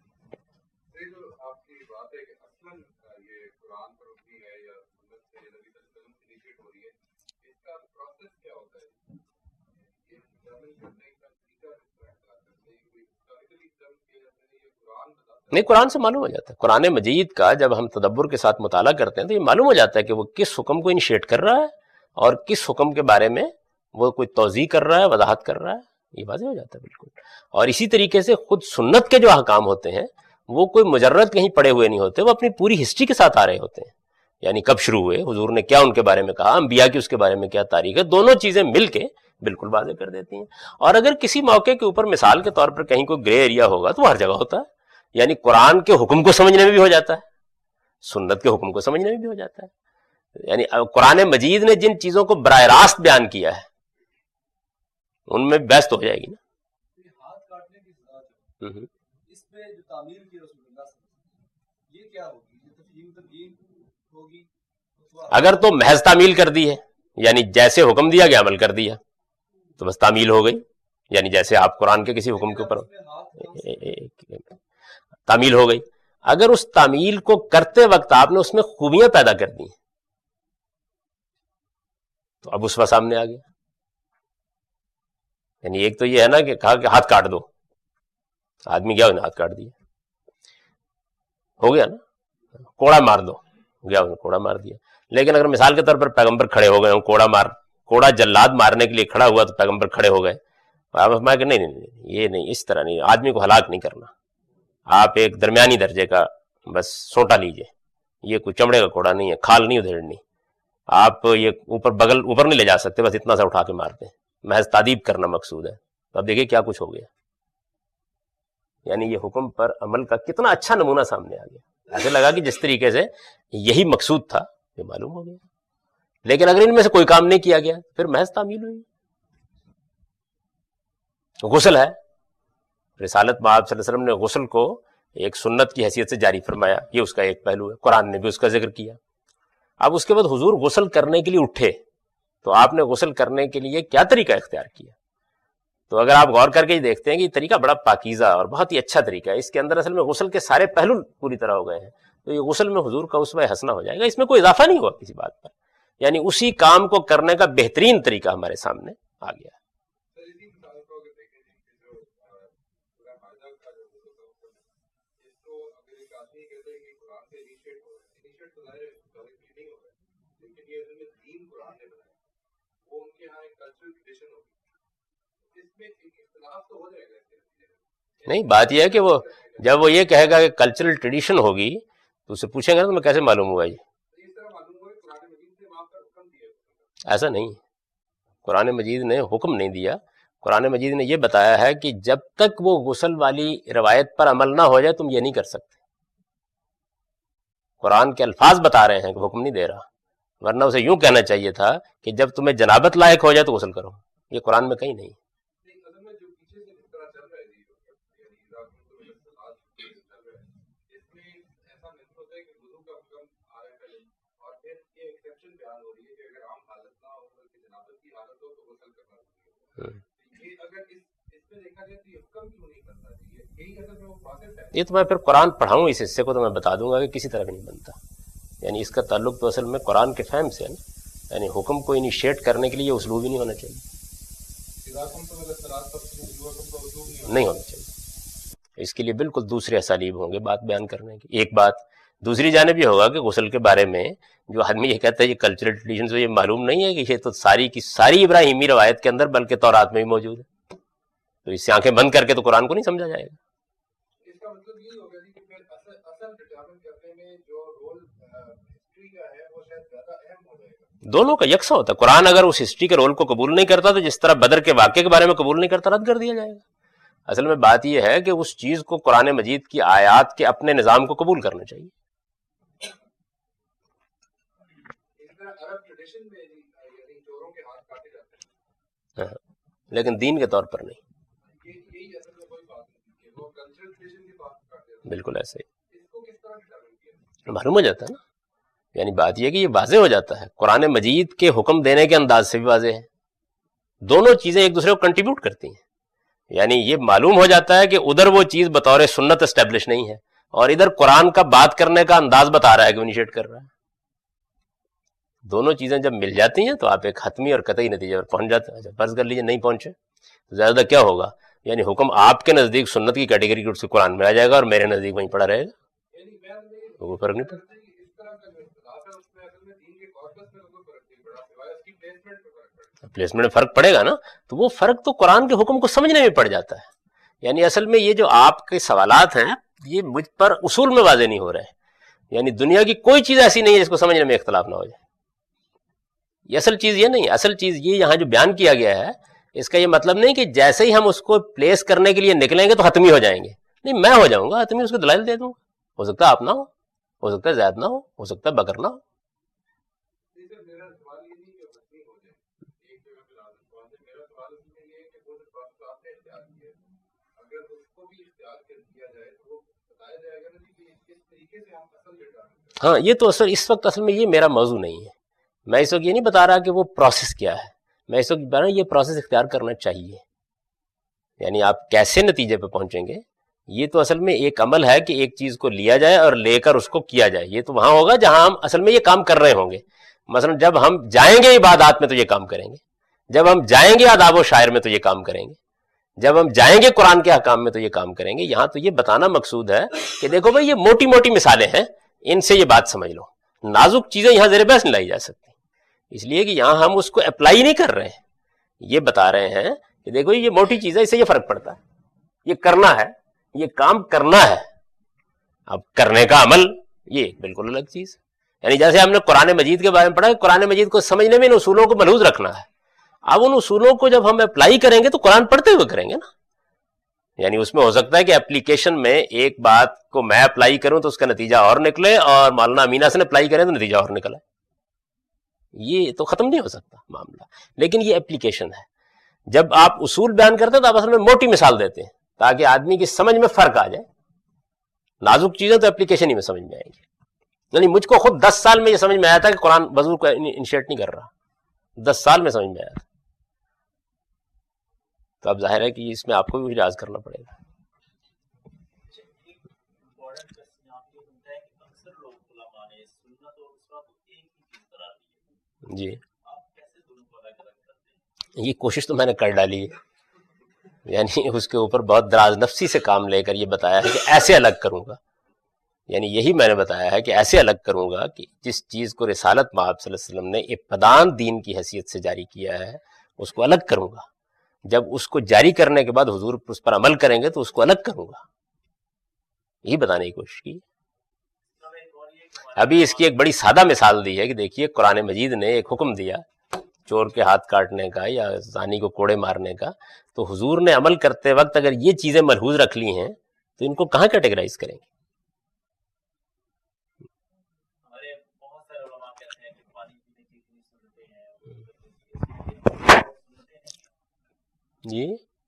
نہیں، قرآن سے معلوم ہو جاتا ہے۔ قرآن مجید کا جب ہم تدبر کے ساتھ مطالعہ کرتے ہیں تو یہ معلوم ہو جاتا ہے کہ وہ کس حکم کو انیشیٹ کر رہا ہے اور کس حکم کے بارے میں وہ کوئی توضیح کر رہا ہے، وضاحت کر رہا ہے، یہ واضح ہو جاتا ہے بالکل۔ اور اسی طریقے سے خود سنت کے جو احکام ہوتے ہیں وہ کوئی مجرد کہیں پڑے ہوئے نہیں ہوتے، وہ اپنی پوری ہسٹری کے ساتھ آ رہے ہوتے ہیں، یعنی کب شروع ہوئے، حضور نے کیا ان کے بارے میں کہا، انبیاء کی اس کے بارے میں کیا تاریخ ہے، دونوں چیزیں مل کے بالکل واضح کر دیتی ہیں۔ اور اگر کسی موقع کے اوپر مثال کے طور پر کہیں کوئی گرے ایریا ہوگا تو وہ ہر جگہ ہوتا ہے، یعنی قرآن کے حکم کو سمجھنے میں بھی ہو جاتا ہے، سنت کے حکم کو سمجھنے میں بھی ہو جاتا ہے۔ یعنی قرآن مجید نے جن چیزوں کو براہ راست بیان کیا ہے ان میں بحث تو ہو جائے گی نا۔ پہ جو تعمیل کی رسول اللہ صلی اللہ علیہ وسلم، یہ کیا ہوگی؟ یہ تفہیم تبیین ہوگی؟ اگر تو محض تعمیل کر دی ہے، یعنی جیسے حکم دیا گیا عمل کر دیا، تو بس تعمیل ہو گئی، یعنی جیسے آپ قرآن کے کسی حکم کے اوپر تعمیل ہو گئی۔ اگر اس تعمیل کو کرتے وقت آپ نے اس میں خوبیاں پیدا کر دی تو اب اس وقت سامنے آ گیا۔ یعنی ایک تو یہ ہے نا کہ کہا کہ ہاتھ کاٹ دو، آدمی گیا انہیں ہاتھ کاٹ دیا، ہو گیا نا، کوڑا مار دو، گیا انہیں کوڑا مار دیا۔ لیکن اگر مثال کے طور پر پیغمبر کھڑے ہو گئے ہوں، کوڑا مار کوڑا جلاد مارنے کے لیے کھڑا ہوا تو پیغمبر کھڑے ہو گئے، آپ فرمایا کہ نہیں نہیں نہیں یہ نہیں، اس طرح نہیں، آدمی کو ہلاک نہیں کرنا، آپ ایک درمیانی درجے کا بس سوٹا لیجئے، یہ کوئی چمڑے کا کوڑا نہیں ہے، کھال نہیں ادھیڑنی، آپ یہ اوپر بغل اوپر نہیں لے جا سکتے، بس اتنا سا اٹھا کے مارتے ہیں، محض تعدیب کرنا مقصود ہے۔ تو اب دیکھیے کیا کچھ ہو گیا، یعنی یہ حکم پر عمل کا کتنا اچھا نمونہ سامنے آ گیا۔ ایسے لگا کہ جس طریقے سے یہی مقصود تھا یہ معلوم ہو گیا۔ لیکن اگر ان میں سے کوئی کام نہیں کیا گیا پھر محض تعمیل ہوئی۔ غسل ہے، رسالت میں آپ صلی اللہ علیہ وسلم نے غسل کو ایک سنت کی حیثیت سے جاری فرمایا، یہ اس کا ایک پہلو ہے، قرآن نے بھی اس کا ذکر کیا۔ اب اس کے بعد حضور غسل کرنے کے لیے اٹھے تو آپ نے غسل کرنے کے لیے کیا طریقہ اختیار کیا؟ تو اگر آپ غور کر کے دیکھتے ہیں کہ یہ طریقہ بڑا پاکیزہ اور بہت ہی اچھا طریقہ ہے، اس کے اندر اصل میں غسل کے سارے پہلو پوری طرح ہو گئے ہیں، تو یہ غسل میں حضور کا اسوہ حسنہ ہو جائے گا، اس میں کوئی اضافہ نہیں ہوا کسی بات پر، یعنی اسی کام کو کرنے کا بہترین طریقہ ہمارے سامنے آ گیا۔ نہیں، بات یہ ہے کہ وہ جب وہ یہ کہے گا کہ کلچرل ٹریڈیشن ہوگی تو اسے پوچھیں گے نا تمہیں کیسے معلوم ہوا؟ یہ ایسا نہیں، قرآن مجید نے حکم نہیں دیا، قرآن مجید نے یہ بتایا ہے کہ جب تک وہ غسل والی روایت پر عمل نہ ہو جائے تم یہ نہیں کر سکتے۔ قرآن کے الفاظ بتا رہے ہیں کہ حکم نہیں دے رہا، ورنہ اسے یوں کہنا چاہیے تھا کہ جب تمہیں جنابت لاحق ہو جائے تو غسل کرو، یہ قرآن میں کہیں نہیں۔ یہ تو میں پھر قرآن پڑھاؤں اس حصے کو تو میں بتا دوں گا کہ کسی طرح نہیں بنتا، یعنی اس کا تعلق تو اصل میں قرآن کے فہم سے ہے نا، یعنی حکم کو انیشیٹ کرنے کے لیے اسلوب ہی نہیں ہونا چاہیے، نہیں ہونا چاہیے، اس کے لیے بالکل دوسرے اسالیب ہوں گے بات بیان کرنے کی۔ ایک بات، دوسری جانب یہ ہوگا کہ غسل کے بارے میں جو آدمی یہ کہتا ہے یہ کلچرل ٹریڈیشن سے، یہ معلوم نہیں ہے کہ یہ تو ساری کی ساری ابراہیمی روایت کے اندر بلکہ تورات میں بھی موجود ہے، تو اس سے آنکھیں بند کر کے تو قرآن کو نہیں سمجھا جائے گا۔ اس کا مطلب یہ ہوگا کہ پھر اصل ڈٹرمن کرنے میں جو رول ہسٹری کا ہے وہ شاید زیادہ اہم ہو جائے گا، دونوں کا یکساں ہوتا ہے۔ قرآن اگر اس ہسٹری کے رول کو قبول نہیں کرتا تو جس طرح بدر کے واقعے کے بارے میں قبول نہیں کرتا، رد کر دیا جائے گا۔ اصل میں بات یہ ہے کہ اس چیز کو قرآن مجید کی آیات کے اپنے نظام کو قبول کرنا چاہیے۔ عرب ٹریڈیشن میں یعنی چوروں کے ہاتھ کاٹے جاتے ہیں، لیکن دین کے طور پر نہیں، یہی اصل میں کوئی بات نہیں کہ وہ کلچرل ٹریڈیشن کی بات کرتے ہیں، بالکل ایسے ہی اس کو کس طرح ڈٹرمن کیا معلوم ہو جاتا ہے نا، یعنی بات یہ کہ یہ واضح ہو جاتا ہے، قرآن مجید کے حکم دینے کے انداز سے بھی واضح ہے، دونوں چیزیں ایک دوسرے کو کنٹریبیوٹ کرتی ہیں، یعنی یہ معلوم ہو جاتا ہے کہ ادھر وہ چیز بطور سنت اسٹیبلش نہیں ہے اور ادھر قرآن کا بات کرنے کا انداز بتا رہا ہے کہ انیشیٹ کر رہا ہے۔ دونوں چیزیں جب مل جاتی ہیں تو آپ ایک حتمی اور قطعی نتیجے پر پہنچ جاتے ہیں۔ فرض کر لیجیے نہیں پہنچے تو زیادہ کیا ہوگا، یعنی حکم آپ کے نزدیک سنت کی کیٹیگری کے سے قرآن میں آ جائے گا اور میرے نزدیک وہیں پڑا رہے گا، تو وہ فرق نہیں پڑتا۔ پلیسمنٹ میں فرق پڑے گا نا، تو وہ فرق تو قرآن کے حکم کو سمجھنے میں پڑ جاتا ہے۔ یعنی اصل میں یہ جو آپ کے سوالات ہیں یہ مجھ پر اصول میں واضح نہیں ہو رہے ہیں، یعنی دنیا کی کوئی چیز ایسی نہیں ہے جس کو سمجھنے میں اختلاف نہ ہو جائے۔ یہ اصل چیز یہ نہیں ہے، اصل چیز یہ یہاں جو بیان کیا گیا ہے اس کا یہ مطلب نہیں کہ جیسے ہی ہم اس کو پلیس کرنے کے لیے نکلیں گے تو حتمی ہو جائیں گے، نہیں، میں ہو جاؤں گا حتمی، اس کو دلائل دے دوں گا، ہو سکتا ہے آپ نہ ہو ہو سکتا ہے زید نہ ہو ہو سکتا ہے بکر نہ ہو۔ ڈال کے کیا جائے تو وہ بتایا جائے گا نا کہ کس طریقے سے ہم اصل ڈٹرمنٹ. ہاں یہ تو اصل اس وقت اصل میں یہ میرا موضوع نہیں ہے. میں اس وقت یہ نہیں بتا رہا کہ وہ پروسیس کیا ہے, میں اس وقت بتا رہا ہوں یہ پروسیس اختیار کرنا چاہیے. یعنی آپ کیسے نتیجے پہ پہنچیں گے, یہ تو اصل میں ایک عمل ہے کہ ایک چیز کو لیا جائے اور لے کر اس کو کیا جائے. یہ تو وہاں ہوگا جہاں ہم اصل میں یہ کام کر رہے ہوں گے. مثلا جب ہم جائیں گے عبادات میں تو یہ کام کریں گے, جب ہم جائیں گے آداب و شاعر میں تو یہ کام کریں گے, جب ہم جائیں گے قرآن کے حکام میں تو یہ کام کریں گے. یہاں تو یہ بتانا مقصود ہے کہ دیکھو بھائی یہ موٹی موٹی مثالیں ہیں, ان سے یہ بات سمجھ لو. نازک چیزیں یہاں زیر بحث نہیں لائی جا سکتی, اس لیے کہ یہاں ہم اس کو اپلائی نہیں کر رہے ہیں, یہ بتا رہے ہیں کہ دیکھو یہ موٹی چیز ہے, اس سے یہ فرق پڑتا ہے, یہ کرنا ہے, یہ کام کرنا ہے. اب کرنے کا عمل یہ بالکل الگ چیز ہے. یعنی جیسے ہم نے قرآن مجید کے بارے میں پڑھا, قرآن مجید کو سمجھنے میں ان اصولوں کو ملحوظ رکھنا ہے. اب ان اصولوں کو جب ہم اپلائی کریں گے تو قرآن پڑھتے ہوئے کریں گے نا. یعنی اس میں ہو سکتا ہے کہ اپلیکیشن میں ایک بات کو میں اپلائی کروں تو اس کا نتیجہ اور نکلے, اور مولانا امینہ سے اپلائی کریں تو نتیجہ اور نکلے. یہ تو ختم نہیں ہو سکتا معاملہ, لیکن یہ اپلیکیشن ہے. جب آپ اصول بیان کرتے ہیں تو آپ اصل میں موٹی مثال دیتے ہیں تاکہ آدمی کی سمجھ میں فرق آ جائے. نازک چیزیں تو اپلیکیشن ہی میں سمجھ میں آئیں گی. یعنی مجھ کو خود دس سال میں یہ سمجھ میں آیا تھا کہ قرآن وضو کو انیشیٹ نہیں کر رہا, دس سال میں سمجھ میں آیا تھا. تو اب ظاہر ہے کہ اس میں آپ کو بھی اجاز کرنا پڑے گا. جی یہ کوشش تو میں نے کر ڈالی ہے, یعنی اس کے اوپر بہت دراز نفسی سے کام لے کر یہ بتایا ہے کہ ایسے الگ کروں گا. یعنی یہی میں نے بتایا ہے کہ ایسے الگ کروں گا کہ جس چیز کو رسالت مآب صلی اللہ علیہ وسلم نے ابتدان دین کی حیثیت سے جاری کیا ہے اس کو الگ کروں گا. جب اس کو جاری کرنے کے بعد حضور اس پر عمل کریں گے تو اس کو الگ کروں گا. یہی بتانے کی کوشش کی. ابھی اس کی ایک بڑی سادہ مثال دی ہے کہ دیکھیے قرآن مجید نے ایک حکم دیا چور کے ہاتھ کاٹنے کا یا زانی کو کوڑے مارنے کا, تو حضور نے عمل کرتے وقت اگر یہ چیزیں ملحوظ رکھ لی ہیں تو ان کو کہاں کیٹیگرائز کریں گے؟ جی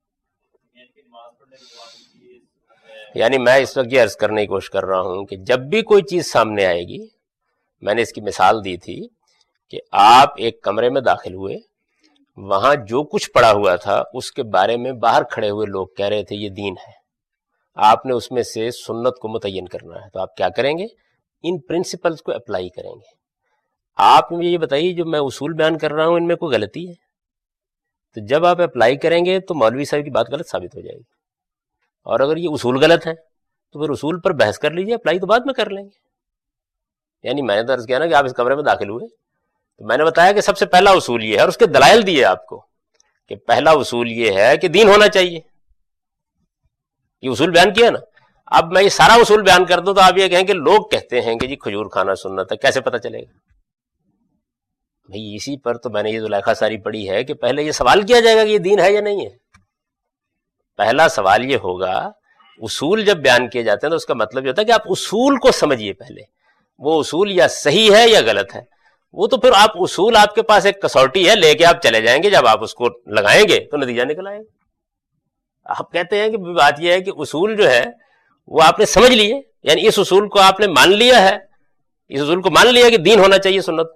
یعنی میں اس وقت یہ عرض کرنے کی کوشش کر رہا ہوں کہ جب بھی کوئی چیز سامنے آئے گی, میں نے اس کی مثال دی تھی کہ آپ ایک کمرے میں داخل ہوئے, وہاں جو کچھ پڑا ہوا تھا اس کے بارے میں باہر کھڑے ہوئے لوگ کہہ رہے تھے یہ دین ہے, آپ نے اس میں سے سنت کو متعین کرنا ہے, تو آپ کیا کریں گے؟ ان پرنسپلز کو اپلائی کریں گے. آپ مجھے یہ بتائیے جو میں اصول بیان کر رہا ہوں ان میں کوئی غلطی ہے؟ تو جب آپ اپلائی کریں گے تو مولوی صاحب کی بات غلط ثابت ہو جائے گی, اور اگر یہ اصول غلط ہیں تو پھر اصول پر بحث کر لیجیے, اپلائی تو بعد میں کر لیں گے. یعنی میں نے تو عرض کیا نا کہ آپ اس کمرے میں داخل ہوئے تو میں نے بتایا کہ سب سے پہلا اصول یہ ہے, اور اس کے دلائل دیے آپ کو کہ پہلا اصول یہ ہے کہ دین ہونا چاہیے. یہ اصول بیان کیا نا. اب میں یہ سارا اصول بیان کر دوں تو آپ یہ کہیں کہ لوگ کہتے ہیں کہ جی کھجور کھانا سنت ہے, کیسے پتہ چلے گا؟ بھئی اسی پر تو میں نے یہ زلیخا ساری پڑھی ہے کہ پہلے یہ سوال کیا جائے گا کہ یہ دین ہے یا نہیں ہے. پہلا سوال یہ ہوگا, اصول جب بیان کیے جاتے ہیں تو اس کا مطلب یہ ہوتا ہے کہ آپ اصول کو سمجھیے پہلے, وہ اصول یا صحیح ہے یا غلط ہے. وہ تو پھر آپ اصول آپ کے پاس ایک کسوٹی ہے, لے کے آپ چلے جائیں گے, جب آپ اس کو لگائیں گے تو نتیجہ نکل آئے گا. آپ کہتے ہیں کہ بات یہ ہے کہ اصول جو ہے وہ آپ نے سمجھ لیے, یعنی اس اصول کو آپ نے مان لیا ہے, اس اصول کو مان لیا کہ دین ہونا چاہیے سنت,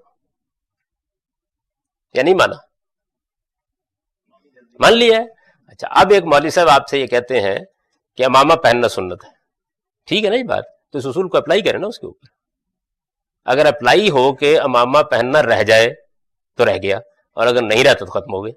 یا نہیں مانا؟ مان لیا ہے. اچھا اب ایک مولوی صاحب آپ سے یہ کہتے ہیں کہ امامہ پہننا سنت ہے, ٹھیک ہے نا یہ بات, تو اس اصول کو اپلائی کریں نا اس کے اوپر. اگر اپلائی ہو کہ امامہ پہننا رہ جائے تو رہ گیا, اور اگر نہیں رہتا تو ختم ہو گیا.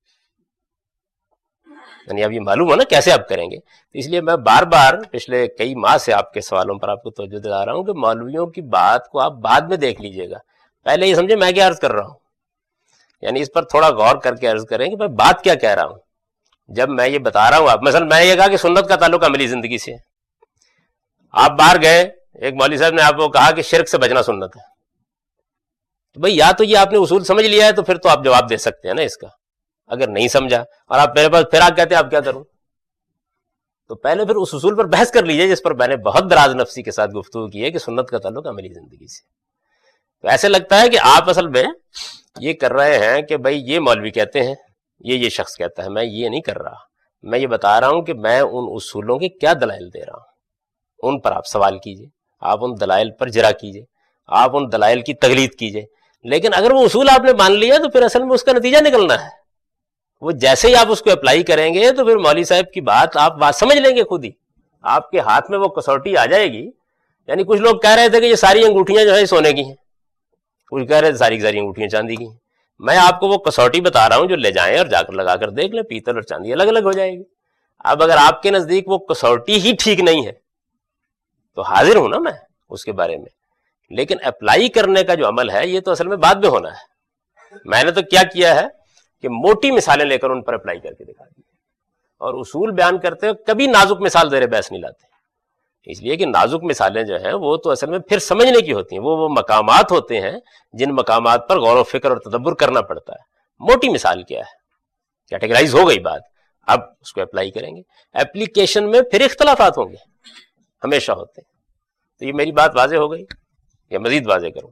یعنی اب یہ معلوم ہو نا کیسے آپ کریں گے. اس لیے میں بار بار پچھلے کئی ماہ سے آپ کے سوالوں پر آپ کو توجہ دلا رہا ہوں کہ مولویوں کی بات کو آپ بعد میں دیکھ لیجئے گا, پہلے یہ سمجھے میں کیا عرض کر رہا ہوں. یعنی اس پر تھوڑا غور کر کے عرض کریں کہ میں بات کیا کہہ رہا ہوں. جب میں یہ بتا رہا ہوں, آپ مثلا میں یہ کہا کہ سنت کا تعلق عملی زندگی سے, آپ باہر گئے, ایک مولوی صاحب نے آپ کو کہا کہ شرک سے بچنا سنت ہے, تو بھئی یا تو یہ آپ نے اصول سمجھ لیا ہے تو پھر تو آپ جواب دے سکتے ہیں نا اس کا. اگر نہیں سمجھا اور آپ میرے پاس پھر آپ کہتے ہیں آپ کیا کروں, تو پہلے پھر اس اصول پر بحث کر لیجئے جس پر میں نے بہت دراز نفسی کے ساتھ گفتگو کی ہے کہ سنت کا تعلق عملی زندگی سے. تو ایسے لگتا ہے کہ آپ اصل میں یہ کر رہے ہیں کہ بھئی یہ مولوی کہتے ہیں, یہ یہ شخص کہتا ہے, میں یہ نہیں کر رہا. میں یہ بتا رہا ہوں کہ میں ان اصولوں کے کیا دلائل دے رہا ہوں، ان پر آپ سوال کیجئے، آپ ان دلائل پر جرا کیجئے، آپ ان دلائل کی تقلید کیجئے. لیکن اگر وہ اصول آپ نے مان لیا تو پھر اصل میں اس کا نتیجہ نکلنا ہے. وہ جیسے ہی آپ اس کو اپلائی کریں گے تو پھر مولوی صاحب کی بات آپ بات سمجھ لیں گے خود ہی، آپ کے ہاتھ میں وہ کسوٹی آ جائے گی. یعنی کچھ لوگ کہہ رہے تھے کہ یہ ساری انگوٹھیاں جو ہیں سونے کی ہیں، کچھ کہہ رہے تھے ساری کی ساری انگوٹھیاں چاندی کی ہیں. میں آپ کو وہ کسوٹی بتا رہا ہوں جو لے جائیں اور جا کر لگا کر دیکھ لیں، پیتل اور چاندی الگ الگ ہو جائے گی. اب اگر آپ کے نزدیک وہ کسوٹی ہی ٹھیک نہیں ہے تو حاضر ہوں نا میں اس کے بارے میں، لیکن اپلائی کرنے کا جو عمل ہے یہ تو اصل میں بعد میں ہونا ہے. میں نے تو کیا کیا ہے کہ موٹی مثالیں لے کر ان پر اپلائی کر کے دکھا دی، اور اصول بیان کرتے ہوئے کبھی نازک مثال زیر بحث نہیں لاتے، اس لیے کہ نازک مثالیں جو ہیں وہ تو اصل میں پھر سمجھنے کی ہوتی ہیں. وہ وہ مقامات ہوتے ہیں جن مقامات پر غور و فکر اور تدبر کرنا پڑتا ہے. موٹی مثال کیا ہے، کیٹیگرائز ہو گئی بات، اب اس کو اپلائی کریں گے. اپلیکیشن میں پھر اختلافات ہوں گے، ہمیشہ ہوتے ہیں. تو یہ میری بات واضح ہو گئی یا مزید واضح کروں؟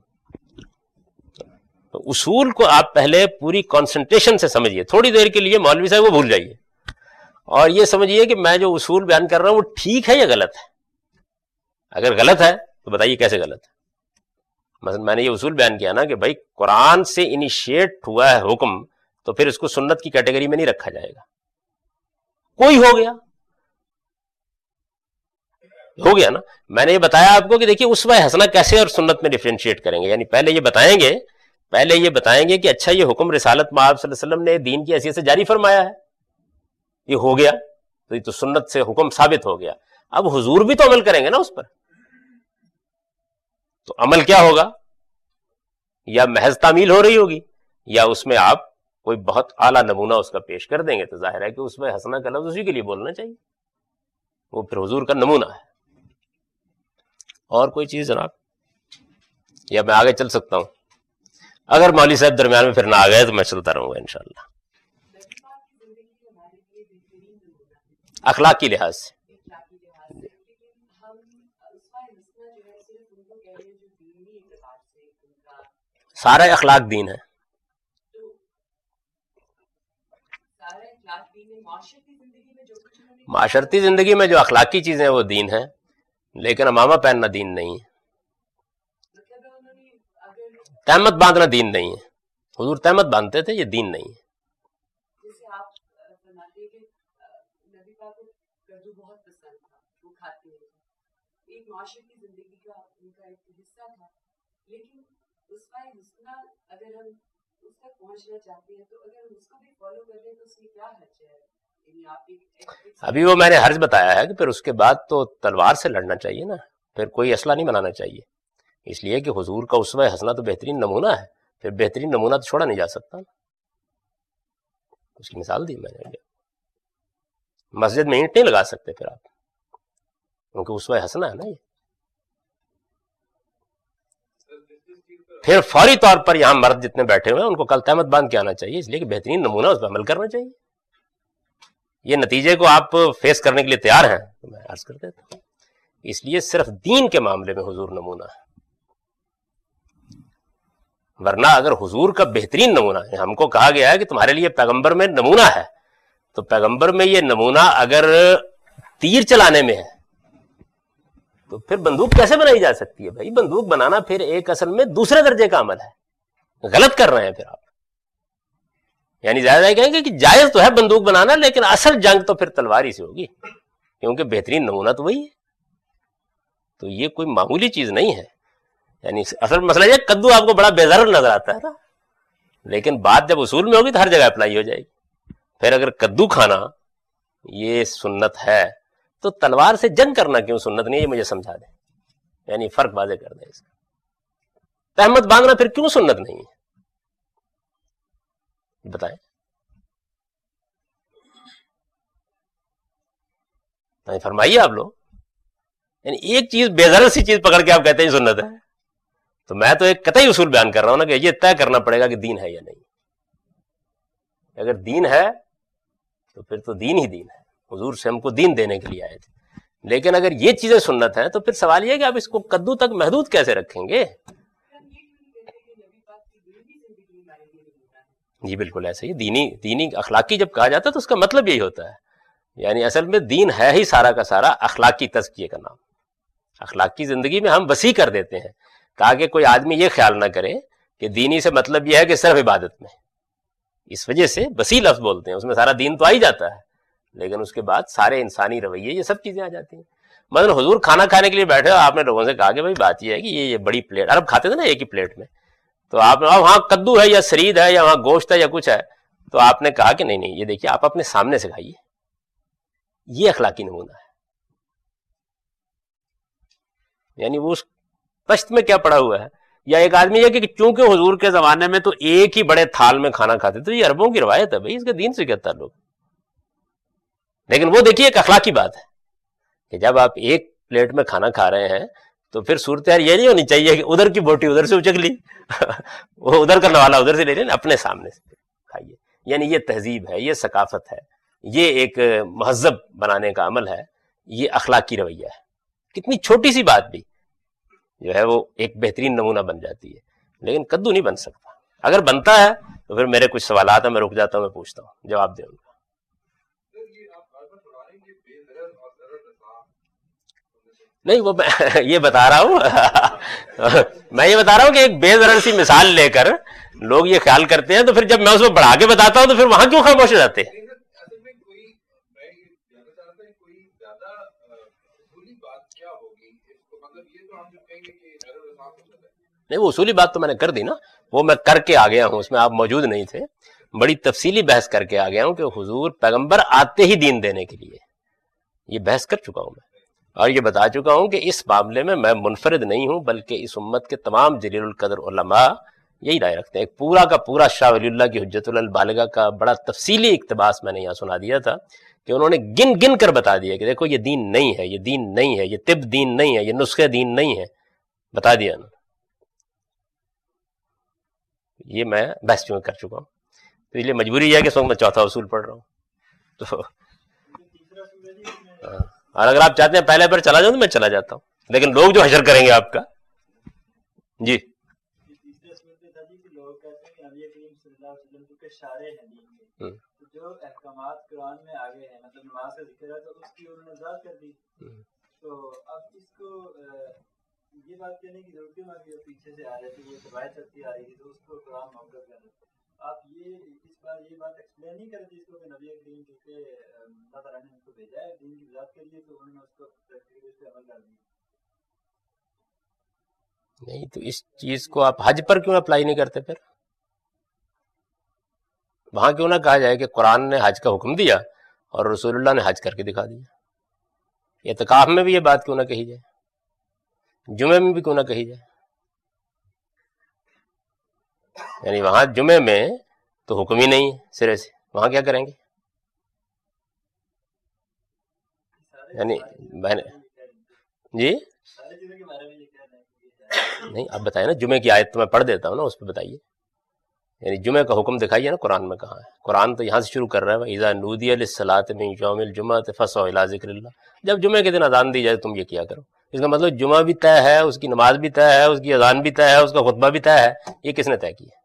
تو اصول کو آپ پہلے پوری کانسنٹریشن سے سمجھیے. تھوڑی دیر کے لیے مولوی صاحب وہ بھول جائیے اور یہ سمجھیے کہ میں جو اصول بیان کر رہا ہوں وہ ٹھیک ہے یا غلط ہے. اگر غلط ہے تو بتائیے کیسے غلط ہے. مثلا میں نے یہ اصول بیان کیا نا کہ بھائی قرآن سے انیشیٹ ہوا ہے حکم تو پھر اس کو سنت کی کیٹیگری میں نہیں رکھا جائے گا. کوئی ہو گیا ہو گیا نا. میں نے یہ بتایا آپ کو کہ دیکھیے اسوہ حسنہ کیسے اور سنت میں ڈیفرینشیٹ کریں گے. یعنی پہلے یہ بتائیں گے پہلے یہ بتائیں گے کہ اچھا یہ حکم رسالت میں آپ صلی اللہ علیہ وسلم نے دین کی حیثیت سے جاری فرمایا ہے، یہ ہو گیا تو یہ تو سنت سے حکم ثابت ہو گیا. اب حضور بھی تو عمل کریں گے نا اس پر، تو عمل کیا ہوگا؟ یا محض تعمیل ہو رہی ہوگی یا اس میں آپ کوئی بہت اعلیٰ نمونہ اس کا پیش کر دیں گے. تو ظاہر ہے کہ اس میں حسنہ کا لفظ اسی کے لیے بولنا چاہیے، وہ پھر حضور کا نمونہ ہے. اور کوئی چیز جناب، یا میں آگے چل سکتا ہوں؟ اگر مولوی صاحب درمیان میں پھر نہ آ گئے تو میں چلتا رہوں گا انشاءاللہ. اخلاق کی لحاظ سے سارا اخلاق دین ہے. معاشرتی زندگی میں جو اخلاقی چیزیں وہ دین ہیں، لیکن امامہ پہننا دین نہیں ہے، تہمت باندھنا دین نہیں ہے. حضور تہمت باندھتے تھے، یہ دین نہیں ہے. ابھی وہ میں نے حرج بتایا ہے کہ پھر اس کے بعد تو تلوار سے لڑنا چاہیے نا، پھر کوئی اسلحہ نہیں بنانا چاہیے. اس لیے کہ حضور کا اسوہ حسنہ تو بہترین نمونہ ہے، پھر بہترین نمونہ تو چھوڑا نہیں جا سکتا. اس کی مثال دی میں نے. مسجد میں اینٹ نہیں لگا سکتے پھر آپ، کیونکہ اسوہ حسنہ ہے نا یہ. پھر فوری طور پر یہاں مرد جتنے بیٹھے ہوئے ہیں ان کو کل تہمت باندھ کے آنا چاہیے، اس لیے کہ بہترین نمونہ اس پہ عمل کرنا چاہیے. یہ نتیجے کو آپ فیس کرنے کے لیے تیار ہیں تو میں عرض کر دیتا ہوں. اس لیے صرف دین کے معاملے میں حضور نمونہ ہے، ورنہ اگر حضور کا بہترین نمونہ ہے، ہم کو کہا گیا ہے کہ تمہارے لیے پیغمبر میں نمونہ ہے، تو پیغمبر میں یہ نمونہ اگر تیر چلانے میں ہے تو پھر بندوق کیسے بنائی جا سکتی ہے؟ بھائی بندوق بنانا پھر ایک اصل میں دوسرے درجے کا عمل ہے، غلط کر رہے ہیں پھر آپ. یعنی زیادہ کہیں گے کہ جائز تو ہے بندوق بنانا، لیکن اصل جنگ تو پھر تلوار ہی سے ہوگی، کیونکہ بہترین نمونہ تو وہی ہے. تو یہ کوئی معمولی چیز نہیں ہے. یعنی اصل مسئلہ یہ کدو آپ کو بڑا بے ضرر نظر آتا ہے نا، لیکن بات جب اصول میں ہوگی تو ہر جگہ اپلائی ہو جائے گی. پھر اگر کدو کھانا یہ سنت ہے تو تلوار سے جنگ کرنا کیوں سنت نہیں؟ یہ مجھے سمجھا دیں، یعنی فرق واضح کر دیں اس کا. تہمت باندھنا پھر کیوں سنت نہیں ہے بتائیں؟ فرمائیے آپ لوگ. یعنی ایک چیز بے ضرر سی چیز پکڑ کے آپ کہتے ہیں سنت ہے. تو میں تو ایک قطعی اصول بیان کر رہا ہوں نا کہ یہ طے کرنا پڑے گا کہ دین ہے یا نہیں. اگر دین ہے تو پھر تو دین ہی دین ہے، حضور سے ہم کو دین دینے کے لیے آئے تھے. لیکن اگر یہ چیزیں سنت ہیں تو پھر سوال یہ کہ آپ اس کو کدو تک محدود کیسے رکھیں گے؟ جی بالکل ایسے ہی. دینی دینی اخلاقی جب کہا جاتا ہے تو اس کا مطلب یہی ہوتا ہے یعنی اصل میں دین ہے ہی سارا کا سارا اخلاقی تزکیے کا نام. اخلاقی زندگی میں ہم وسیع کر دیتے ہیں تاکہ کوئی آدمی یہ خیال نہ کرے کہ دینی سے مطلب یہ ہے کہ صرف عبادت میں. اس وجہ سے وسیع لفظ بولتے ہیں, اس میں سارا دین تو آ ہی جاتا ہے, لیکن اس کے بعد سارے انسانی رویے یہ سب چیزیں آ جاتی ہیں. مثلا حضور کھانا کھانے کے لیے بیٹھے ہو, آپ نے لوگوں سے کہا کہ بھائی بات یہ ہے کہ یہ یہ بڑی پلیٹ, عرب کھاتے تھے نا ایک ہی پلیٹ میں, تو آپ نے وہاں کدو ہے یا سرید ہے یا وہاں گوشت ہے یا کچھ ہے, تو آپ نے کہا کہ نہیں نہیں یہ دیکھیے آپ اپنے سامنے سے کھائیے. یہ اخلاقی نمونہ ہے. یعنی وہ اس پشت میں کیا پڑا ہوا ہے. یا ایک آدمی یہ کہ چونکہ حضور کے زمانے میں تو ایک ہی بڑے تھال میں کھانا کھاتے تھے, یہ عربوں کی روایت ہے بھائی, اس کے دین سے کیا تعلق. لیکن وہ دیکھیے ایک اخلاقی بات ہے کہ جب آپ ایک پلیٹ میں کھانا کھا رہے ہیں تو پھر صورتحال یہ نہیں ہونی چاہیے کہ ادھر کی بوٹی ادھر سے اچک لی, وہ ادھر کا نوالا ادھر سے لے لیں, اپنے سامنے سے کھائیے. یعنی یہ تہذیب ہے, یہ ثقافت ہے, یہ ایک مہذب بنانے کا عمل ہے, یہ اخلاقی رویہ ہے. کتنی چھوٹی سی بات بھی جو ہے وہ ایک بہترین نمونہ بن جاتی ہے. لیکن کدو نہیں بن سکتا. اگر بنتا ہے تو پھر میرے کچھ سوالات ہیں, میں رک جاتا ہوں, میں پوچھتا ہوں, جواب دیں ان کا. نہیں وہ یہ بتا رہا ہوں میں یہ بتا رہا ہوں کہ ایک بے ضرر سی مثال لے کر لوگ یہ خیال کرتے ہیں, تو پھر جب میں اس کو بڑھا کے بتاتا ہوں تو پھر وہاں کیوں خاموش ہو جاتے ہیں. نہیں وہ اصولی بات تو میں نے کر دی نا, وہ میں کر کے آ گیا ہوں, اس میں آپ موجود نہیں تھے. بڑی تفصیلی بحث کر کے آ گیا ہوں کہ حضور پیغمبر آتے ہی دین دینے کے لیے, یہ بحث کر چکا ہوں میں, اور یہ بتا چکا ہوں کہ اس معاملے میں میں منفرد نہیں ہوں, بلکہ اس امت کے تمام جلیل القدر علماء یہی رائے رکھتے ہیں. ایک پورا کا پورا شاہ ولی اللہ کی حجت البالغہ کا بڑا تفصیلی اقتباس میں نے یہاں سنا دیا تھا کہ انہوں نے گن گن کر بتا دیا کہ دیکھو یہ دین نہیں ہے, یہ دین نہیں ہے, یہ طب دین نہیں ہے, یہ نسخے دین نہیں ہے, بتا دیا انہوں نے. یہ میں بحث چونکہ کر چکا ہوں, تو اس لیے مجبوری یہ ہے کہ اس وقت میں چوتھا اصول پڑھ رہا ہوں. تو اور اگر آپ چاہتے ہیں پہلے پر چلا جاؤں تو میں چلا جاتا ہوں, لیکن لوگ جو حشر کریں گے آپ کا. جی جو احکامات قرآن میں آگے ہیں, مطلب نماز کا ذکر ہے تو اس کی انہوں نے وضاحت کر دی, تو اب اس کو یہ بات کہنے کی ضرورت ہے کہ پیچھے سے آ رہے تھے, وہ روایت چلتی آ رہی تھی, تو اس کو قرآن موقف کر رہے تھے. آپ یہ اس بار یہ بات ایکسپلین نہیں کرتے اس کو کہ نبی کریم کیونکہ اللہ تعالیٰ نے ان کو بھیجا ہے دین کی وضاحت کے لیے, تو انہوں نے اس کو پریکٹیکلی پہ عمل کر دیا. نہیں تو اس چیز کو آپ حج پر کیوں اپلائی نہیں کرتے؟ پھر وہاں کیوں نہ کہا جائے کہ قرآن نے حج کا حکم دیا اور رسول اللہ نے حج کر کے دکھا دیا. اعتکاف میں بھی یہ بات کیوں نہ کہی جائے, جمعے میں بھی کیوں نہ کہی جائے. یعنی وہاں جمعے میں تو حکم ہی نہیں ہے سرے سے, وہاں کیا کریں گے؟ یعنی میں نے جی نہیں آپ بتائیے نا, جمعے کی آیت تو میں پڑھ دیتا ہوں نا, اس پہ بتائیے. یعنی جمعے کا حکم دکھائیے نا قرآن میں کہاں ہے. قرآن تو یہاں سے شروع کر رہا ہے, اذا نودی للصلاۃ من یوم الجمعۃ فاسعوا الی ذکر اللہ. جب جمعے کے دن اذان دی جائے تم یہ کیا کرو. اس کا مطلب جمعہ بھی طے ہے, اس کی نماز بھی طے ہے, اس کی اذان بھی طے ہے, اس کا خطبہ بھی طے ہے. یہ کس نے طے کیا؟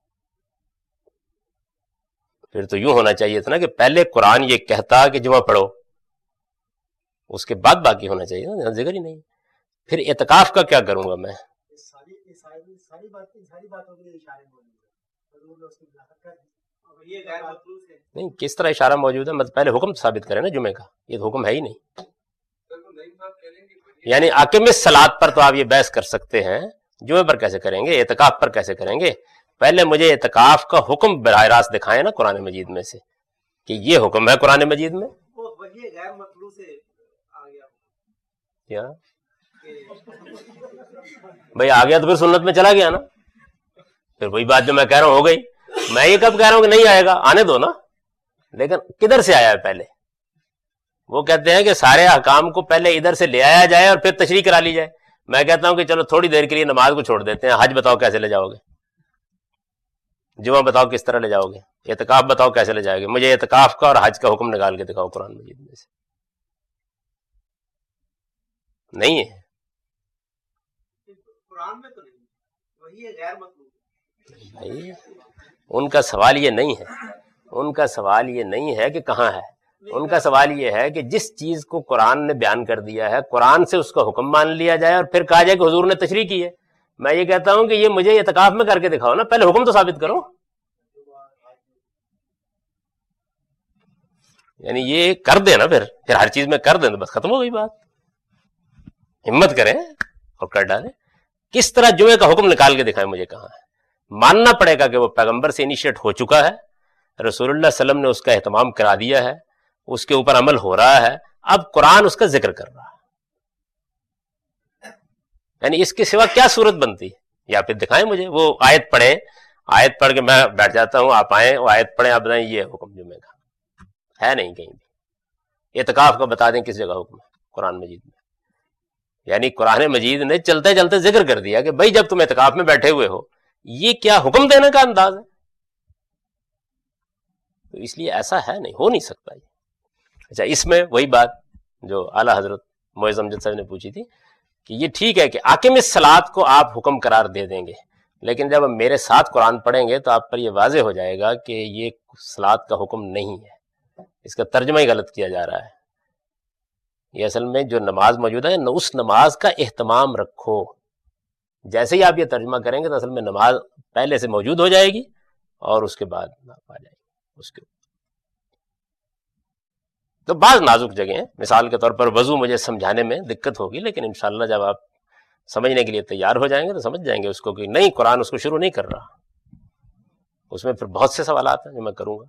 پھر تو یوں ہونا چاہیے تھا نا کہ پہلے قرآن یہ کہتا کہ جمعہ پڑھو, اس کے بعد باقی ہونا چاہیے نا, ذکر ہی نہیں. پھر اعتکاف کا کیا کروں گا میں؟ نہیں کس طرح اشارہ موجود ہے؟ مطلب پہلے حکم ثابت کریں نا جمعے کا, یہ تو حکم ہے ہی نہیں. یعنی عاقب الصلاۃ پر تو آپ یہ بحث کر سکتے ہیں, جمعے پر کیسے کریں گے, اعتکاف پر کیسے کریں گے؟ پہلے مجھے اعتکاف کا حکم براہ راست دکھائیں نا قرآن مجید میں سے کہ یہ حکم ہے قرآن مجید میں. کیا بھائی آ گیا تو پھر سنت میں چلا گیا نا, پھر وہی بات جو میں کہہ رہا ہوں ہو گئی. میں یہ کب کہہ رہا ہوں کہ نہیں آئے گا, آنے دو نا. لیکن کدھر سے آیا ہے پہلے؟ وہ کہتے ہیں کہ سارے احکام کو پہلے ادھر سے لے آیا جائے اور پھر تشریح کرا لی جائے. میں کہتا ہوں کہ چلو تھوڑی دیر کے لیے نماز کو چھوڑ دیتے ہیں, حج بتاؤ کیسے لے جاؤ گے, جمعہ بتاؤ کس طرح لے جاؤ گے, اعتکاف بتاؤ کیسے لے جائے گے. مجھے اعتکاف کا اور حج کا حکم نکال کے دکھاؤ قرآن مجید میں سے. نہیں ہے قرآن میں تو نہیں, وہی ہے غیر مطلوب. بھائی ان کا سوال یہ نہیں ہے, ان کا سوال یہ نہیں ہے کہ کہاں ہے, ان کا سوال یہ ہے کہ جس چیز کو قرآن نے بیان کر دیا ہے قرآن سے اس کا حکم مان لیا جائے اور پھر کہا جائے کہ حضور نے تشریح کی ہے. میں یہ کہتا ہوں کہ یہ مجھے اعتکاف میں کر کے دکھاؤ نا, پہلے حکم تو ثابت کرو. یعنی یہ کر دیں نا, پھر پھر ہر چیز میں کر دیں تو بس ختم ہو گئی بات. ہمت کریں اور کر ڈالیں. کس طرح جمعے کا حکم نکال کے دکھائیں مجھے کہاں ہے. ماننا پڑے گا کہ وہ پیغمبر سے انیشیٹ ہو چکا ہے, رسول اللہ صلی اللہ علیہ وسلم نے اس کا اہتمام کرا دیا ہے, اس کے اوپر عمل ہو رہا ہے, اب قرآن اس کا ذکر کر رہا ہے. یعنی اس کے سوا کیا صورت بنتی ہے؟ یا پھر دکھائیں مجھے وہ آیت پڑھیں, آیت پڑھ کے میں بیٹھ جاتا ہوں, آپ آئیں وہ آیت پڑھیں, آپ بتائیں یہ حکم جمعے کا ہے نہیں کہیں بھی. اعتکاف کا بتا دیں کس جگہ حکم ہے قرآن مجید میں. یعنی قرآن مجید نے چلتے چلتے ذکر کر دیا کہ بھائی جب تم اعتکاف میں بیٹھے ہوئے ہو, یہ کیا حکم دینے کا انداز ہے؟ تو اس لیے ایسا ہے نہیں, ہو نہیں سکتا یہ. اچھا, اس میں وہی بات جو اعلیٰ حضرت معز امجد صاحب نے پوچھی تھی کہ یہ ٹھیک ہے کہ اقیم الصلاۃ کو آپ حکم قرار دے دیں گے, لیکن جب ہم میرے ساتھ قرآن پڑھیں گے تو آپ پر یہ واضح ہو جائے گا کہ یہ صلاۃ کا حکم نہیں ہے, اس کا ترجمہ ہی غلط کیا جا رہا ہے. یہ اصل میں جو نماز موجود ہے اس نماز کا اہتمام رکھو. جیسے ہی آپ یہ ترجمہ کریں گے تو اصل میں نماز پہلے سے موجود ہو جائے گی اور اس کے بعد آپ آ جائے گی اس کے. تو بعض نازک جگہیں ہیں, مثال کے طور پر وضو مجھے سمجھانے میں دقت ہوگی, لیکن انشاءاللہ جب آپ سمجھنے کے لیے تیار ہو جائیں گے تو سمجھ جائیں گے اس کو کہ نہیں, قرآن اس کو شروع نہیں کر رہا. اس میں پھر بہت سے سوالات ہیں جو میں کروں گا,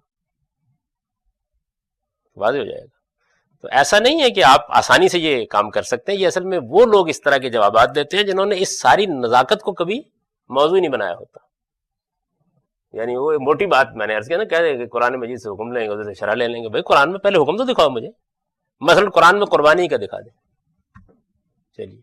واضح ہو جائے گا. تو ایسا نہیں ہے کہ آپ آسانی سے یہ کام کر سکتے ہیں. یہ اصل میں وہ لوگ اس طرح کے جوابات دیتے ہیں جنہوں نے اس ساری نزاکت کو کبھی موضوع نہیں بنایا ہوتا. یعنی وہ موٹی بات میں نے عرض کیا نا, کہہ دیں کہ قرآن مجید سے حکم لیں گے, ادھر سے شرح لے لیں گے. بھائی قرآن میں پہلے حکم تو دکھاؤ مجھے. مثلا قرآن میں قربانی کا دکھا دیں. چلیے,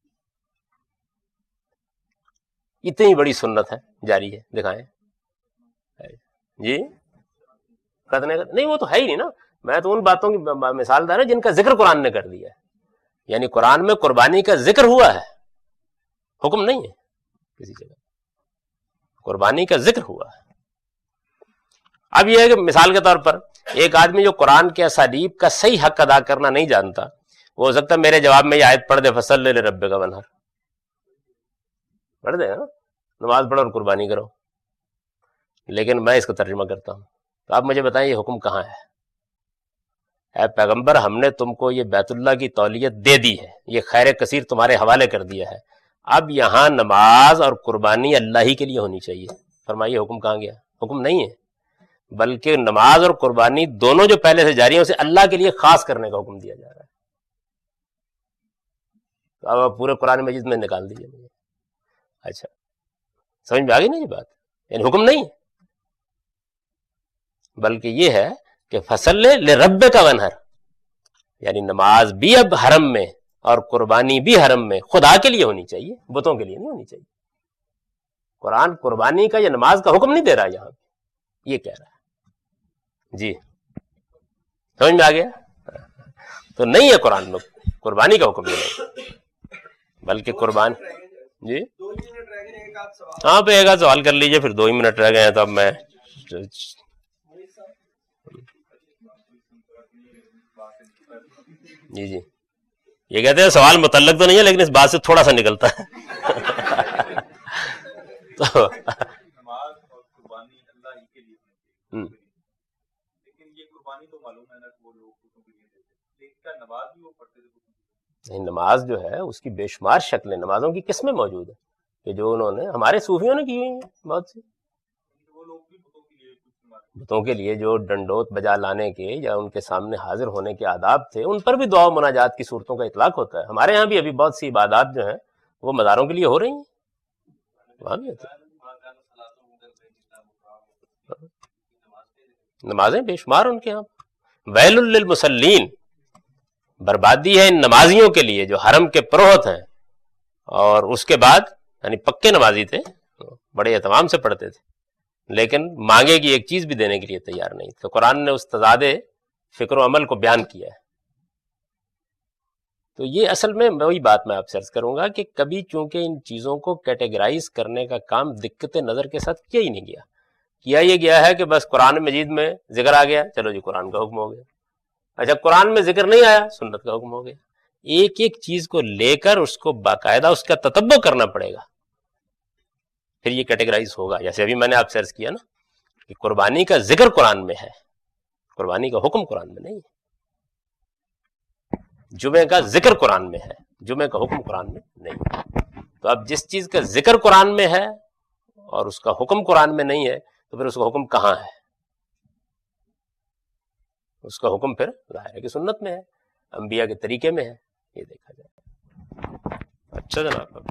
اتنی بڑی سنت ہے جاری ہے, دکھائیں جی. کرنے کا نہیں, وہ تو ہے ہی نہیں نا. میں تو ان باتوں کی مثال دار ہے جن کا ذکر قرآن نے کر دیا ہے. یعنی قرآن میں قربانی کا ذکر ہوا ہے, حکم نہیں ہے کسی جگہ, قربانی کا ذکر ہوا ہے. اب یہ ہے کہ مثال کے طور پر ایک آدمی جو قرآن کے اسالیب کا صحیح حق ادا کرنا نہیں جانتا, وہ ہو سکتا ہے میرے جواب میں یہ آیت پڑھ دے, فصل لربک کا ونحر پڑھ دے نا, نماز پڑھو اور قربانی کرو. لیکن میں اس کا ترجمہ کرتا ہوں. تو آپ مجھے بتائیں یہ حکم کہاں ہے؟ اے پیغمبر, ہم نے تم کو یہ بیت اللہ کی تولیت دے دی ہے, یہ خیر کثیر تمہارے حوالے کر دیا ہے. اب یہاں نماز اور قربانی اللہ ہی کے لیے ہونی چاہیے. فرمائیے حکم کہاں گیا؟ حکم نہیں ہے, بلکہ نماز اور قربانی دونوں جو پہلے سے جاری ہیں اسے اللہ کے لیے خاص کرنے کا حکم دیا جا رہا ہے. تو اب آپ پورے قرآن مجید میں نکال دیجیے مجھے. اچھا, سمجھ میں آ گئی نا یہ بات؟ یعنی حکم نہیں ہے, بلکہ یہ ہے کہ فصل لربک کا ونحر, یعنی نماز بھی اب حرم میں اور قربانی بھی حرم میں خدا کے لیے ہونی چاہیے, بتوں کے لیے نہیں ہونی چاہیے. قرآن قربانی کا یا نماز کا حکم نہیں دے رہا یہاں پہ, یہ کہہ رہا ہے. جی سمجھ میں آ گیا؟ تو نہیں ہے قرآن میں قربانی کا حکم نہیں, بلکہ قربان. جی ہاں پہ ایک آدھ سوال کر لیجیے, پھر دو ہی منٹ رہ گئے ہیں تو اب میں جی جی یہ کہتے ہیں سوال متعلق تو نہیں ہے لیکن اس بات سے تھوڑا سا نکلتا ہے. تو نماز اور قربانی اللہ ہی کے لیے, لیکن یہ قربانی تو معلوم ہے نا کہ وہ لوگ بتوں کے لیے دیتے تھے, لیکن کیا نماز بھی وہ پڑھتے تھے؟ نہیں, نماز جو ہے اس کی بے شمار شکلیں, نمازوں کی قسمیں موجود ہیں کہ جو انہوں نے ہمارے صوفیوں نے کی ہوئی ہیں بہت سی. وہ لوگ بھی بتوں کے لیے بتوں کے لیے جو ڈنڈوت بجا لانے کے یا ان کے سامنے حاضر ہونے کے آداب تھے, ان پر بھی دعا و مناجات کی صورتوں کا اطلاق ہوتا ہے. ہمارے ہاں بھی ابھی بہت سی عبادات جو ہیں وہ مزاروں کے لیے ہو رہی ہیں, وہاں بھی ہوتا ہے. نمازیں بے شمار ان کے ہاں. ویل للمصلین, بربادی ہے ان نمازیوں کے لیے جو حرم کے پروہت ہیں اور اس کے بعد یعنی پکے نمازی تھے, بڑے اہتمام سے پڑھتے تھے, لیکن مانگے کی ایک چیز بھی دینے کے لیے تیار نہیں. تو قرآن نے اس تضاد فکر و عمل کو بیان کیا ہے. تو یہ اصل میں وہی بات میں آپ سے عرض کروں گا کہ کبھی چونکہ ان چیزوں کو کیٹیگرائز کرنے کا کام دقت نظر کے ساتھ کیا ہی نہیں گیا. کیا یہ گیا ہے کہ بس قرآن مجید میں ذکر آ گیا, چلو جی قرآن کا حکم ہو گیا. اچھا قرآن میں ذکر نہیں آیا، سنت کا حکم ہو گیا. ایک ایک چیز کو لے کر اس کو باقاعدہ اس کا تتبع کرنا پڑے گا، پھر یہ کیٹیگرائز ہوگا. جیسے ابھی میں نے آپ سے عرض کیا نا کہ قربانی کا ذکر قرآن میں ہے، قربانی کا حکم قرآن میں نہیں ہے. جمعے کا ذکر قرآن میں ہے، جمعے کا حکم قرآن میں نہیں ہے. تو اب جس چیز کا ذکر قرآن میں ہے اور اس کا حکم قرآن میں نہیں ہے تو پھر اس کا حکم کہاں ہے؟ اس کا حکم پھر ظاہر ہے کہ سنت میں ہے، انبیاء کے طریقے میں ہے. یہ دیکھا جائے. اچھا جناب.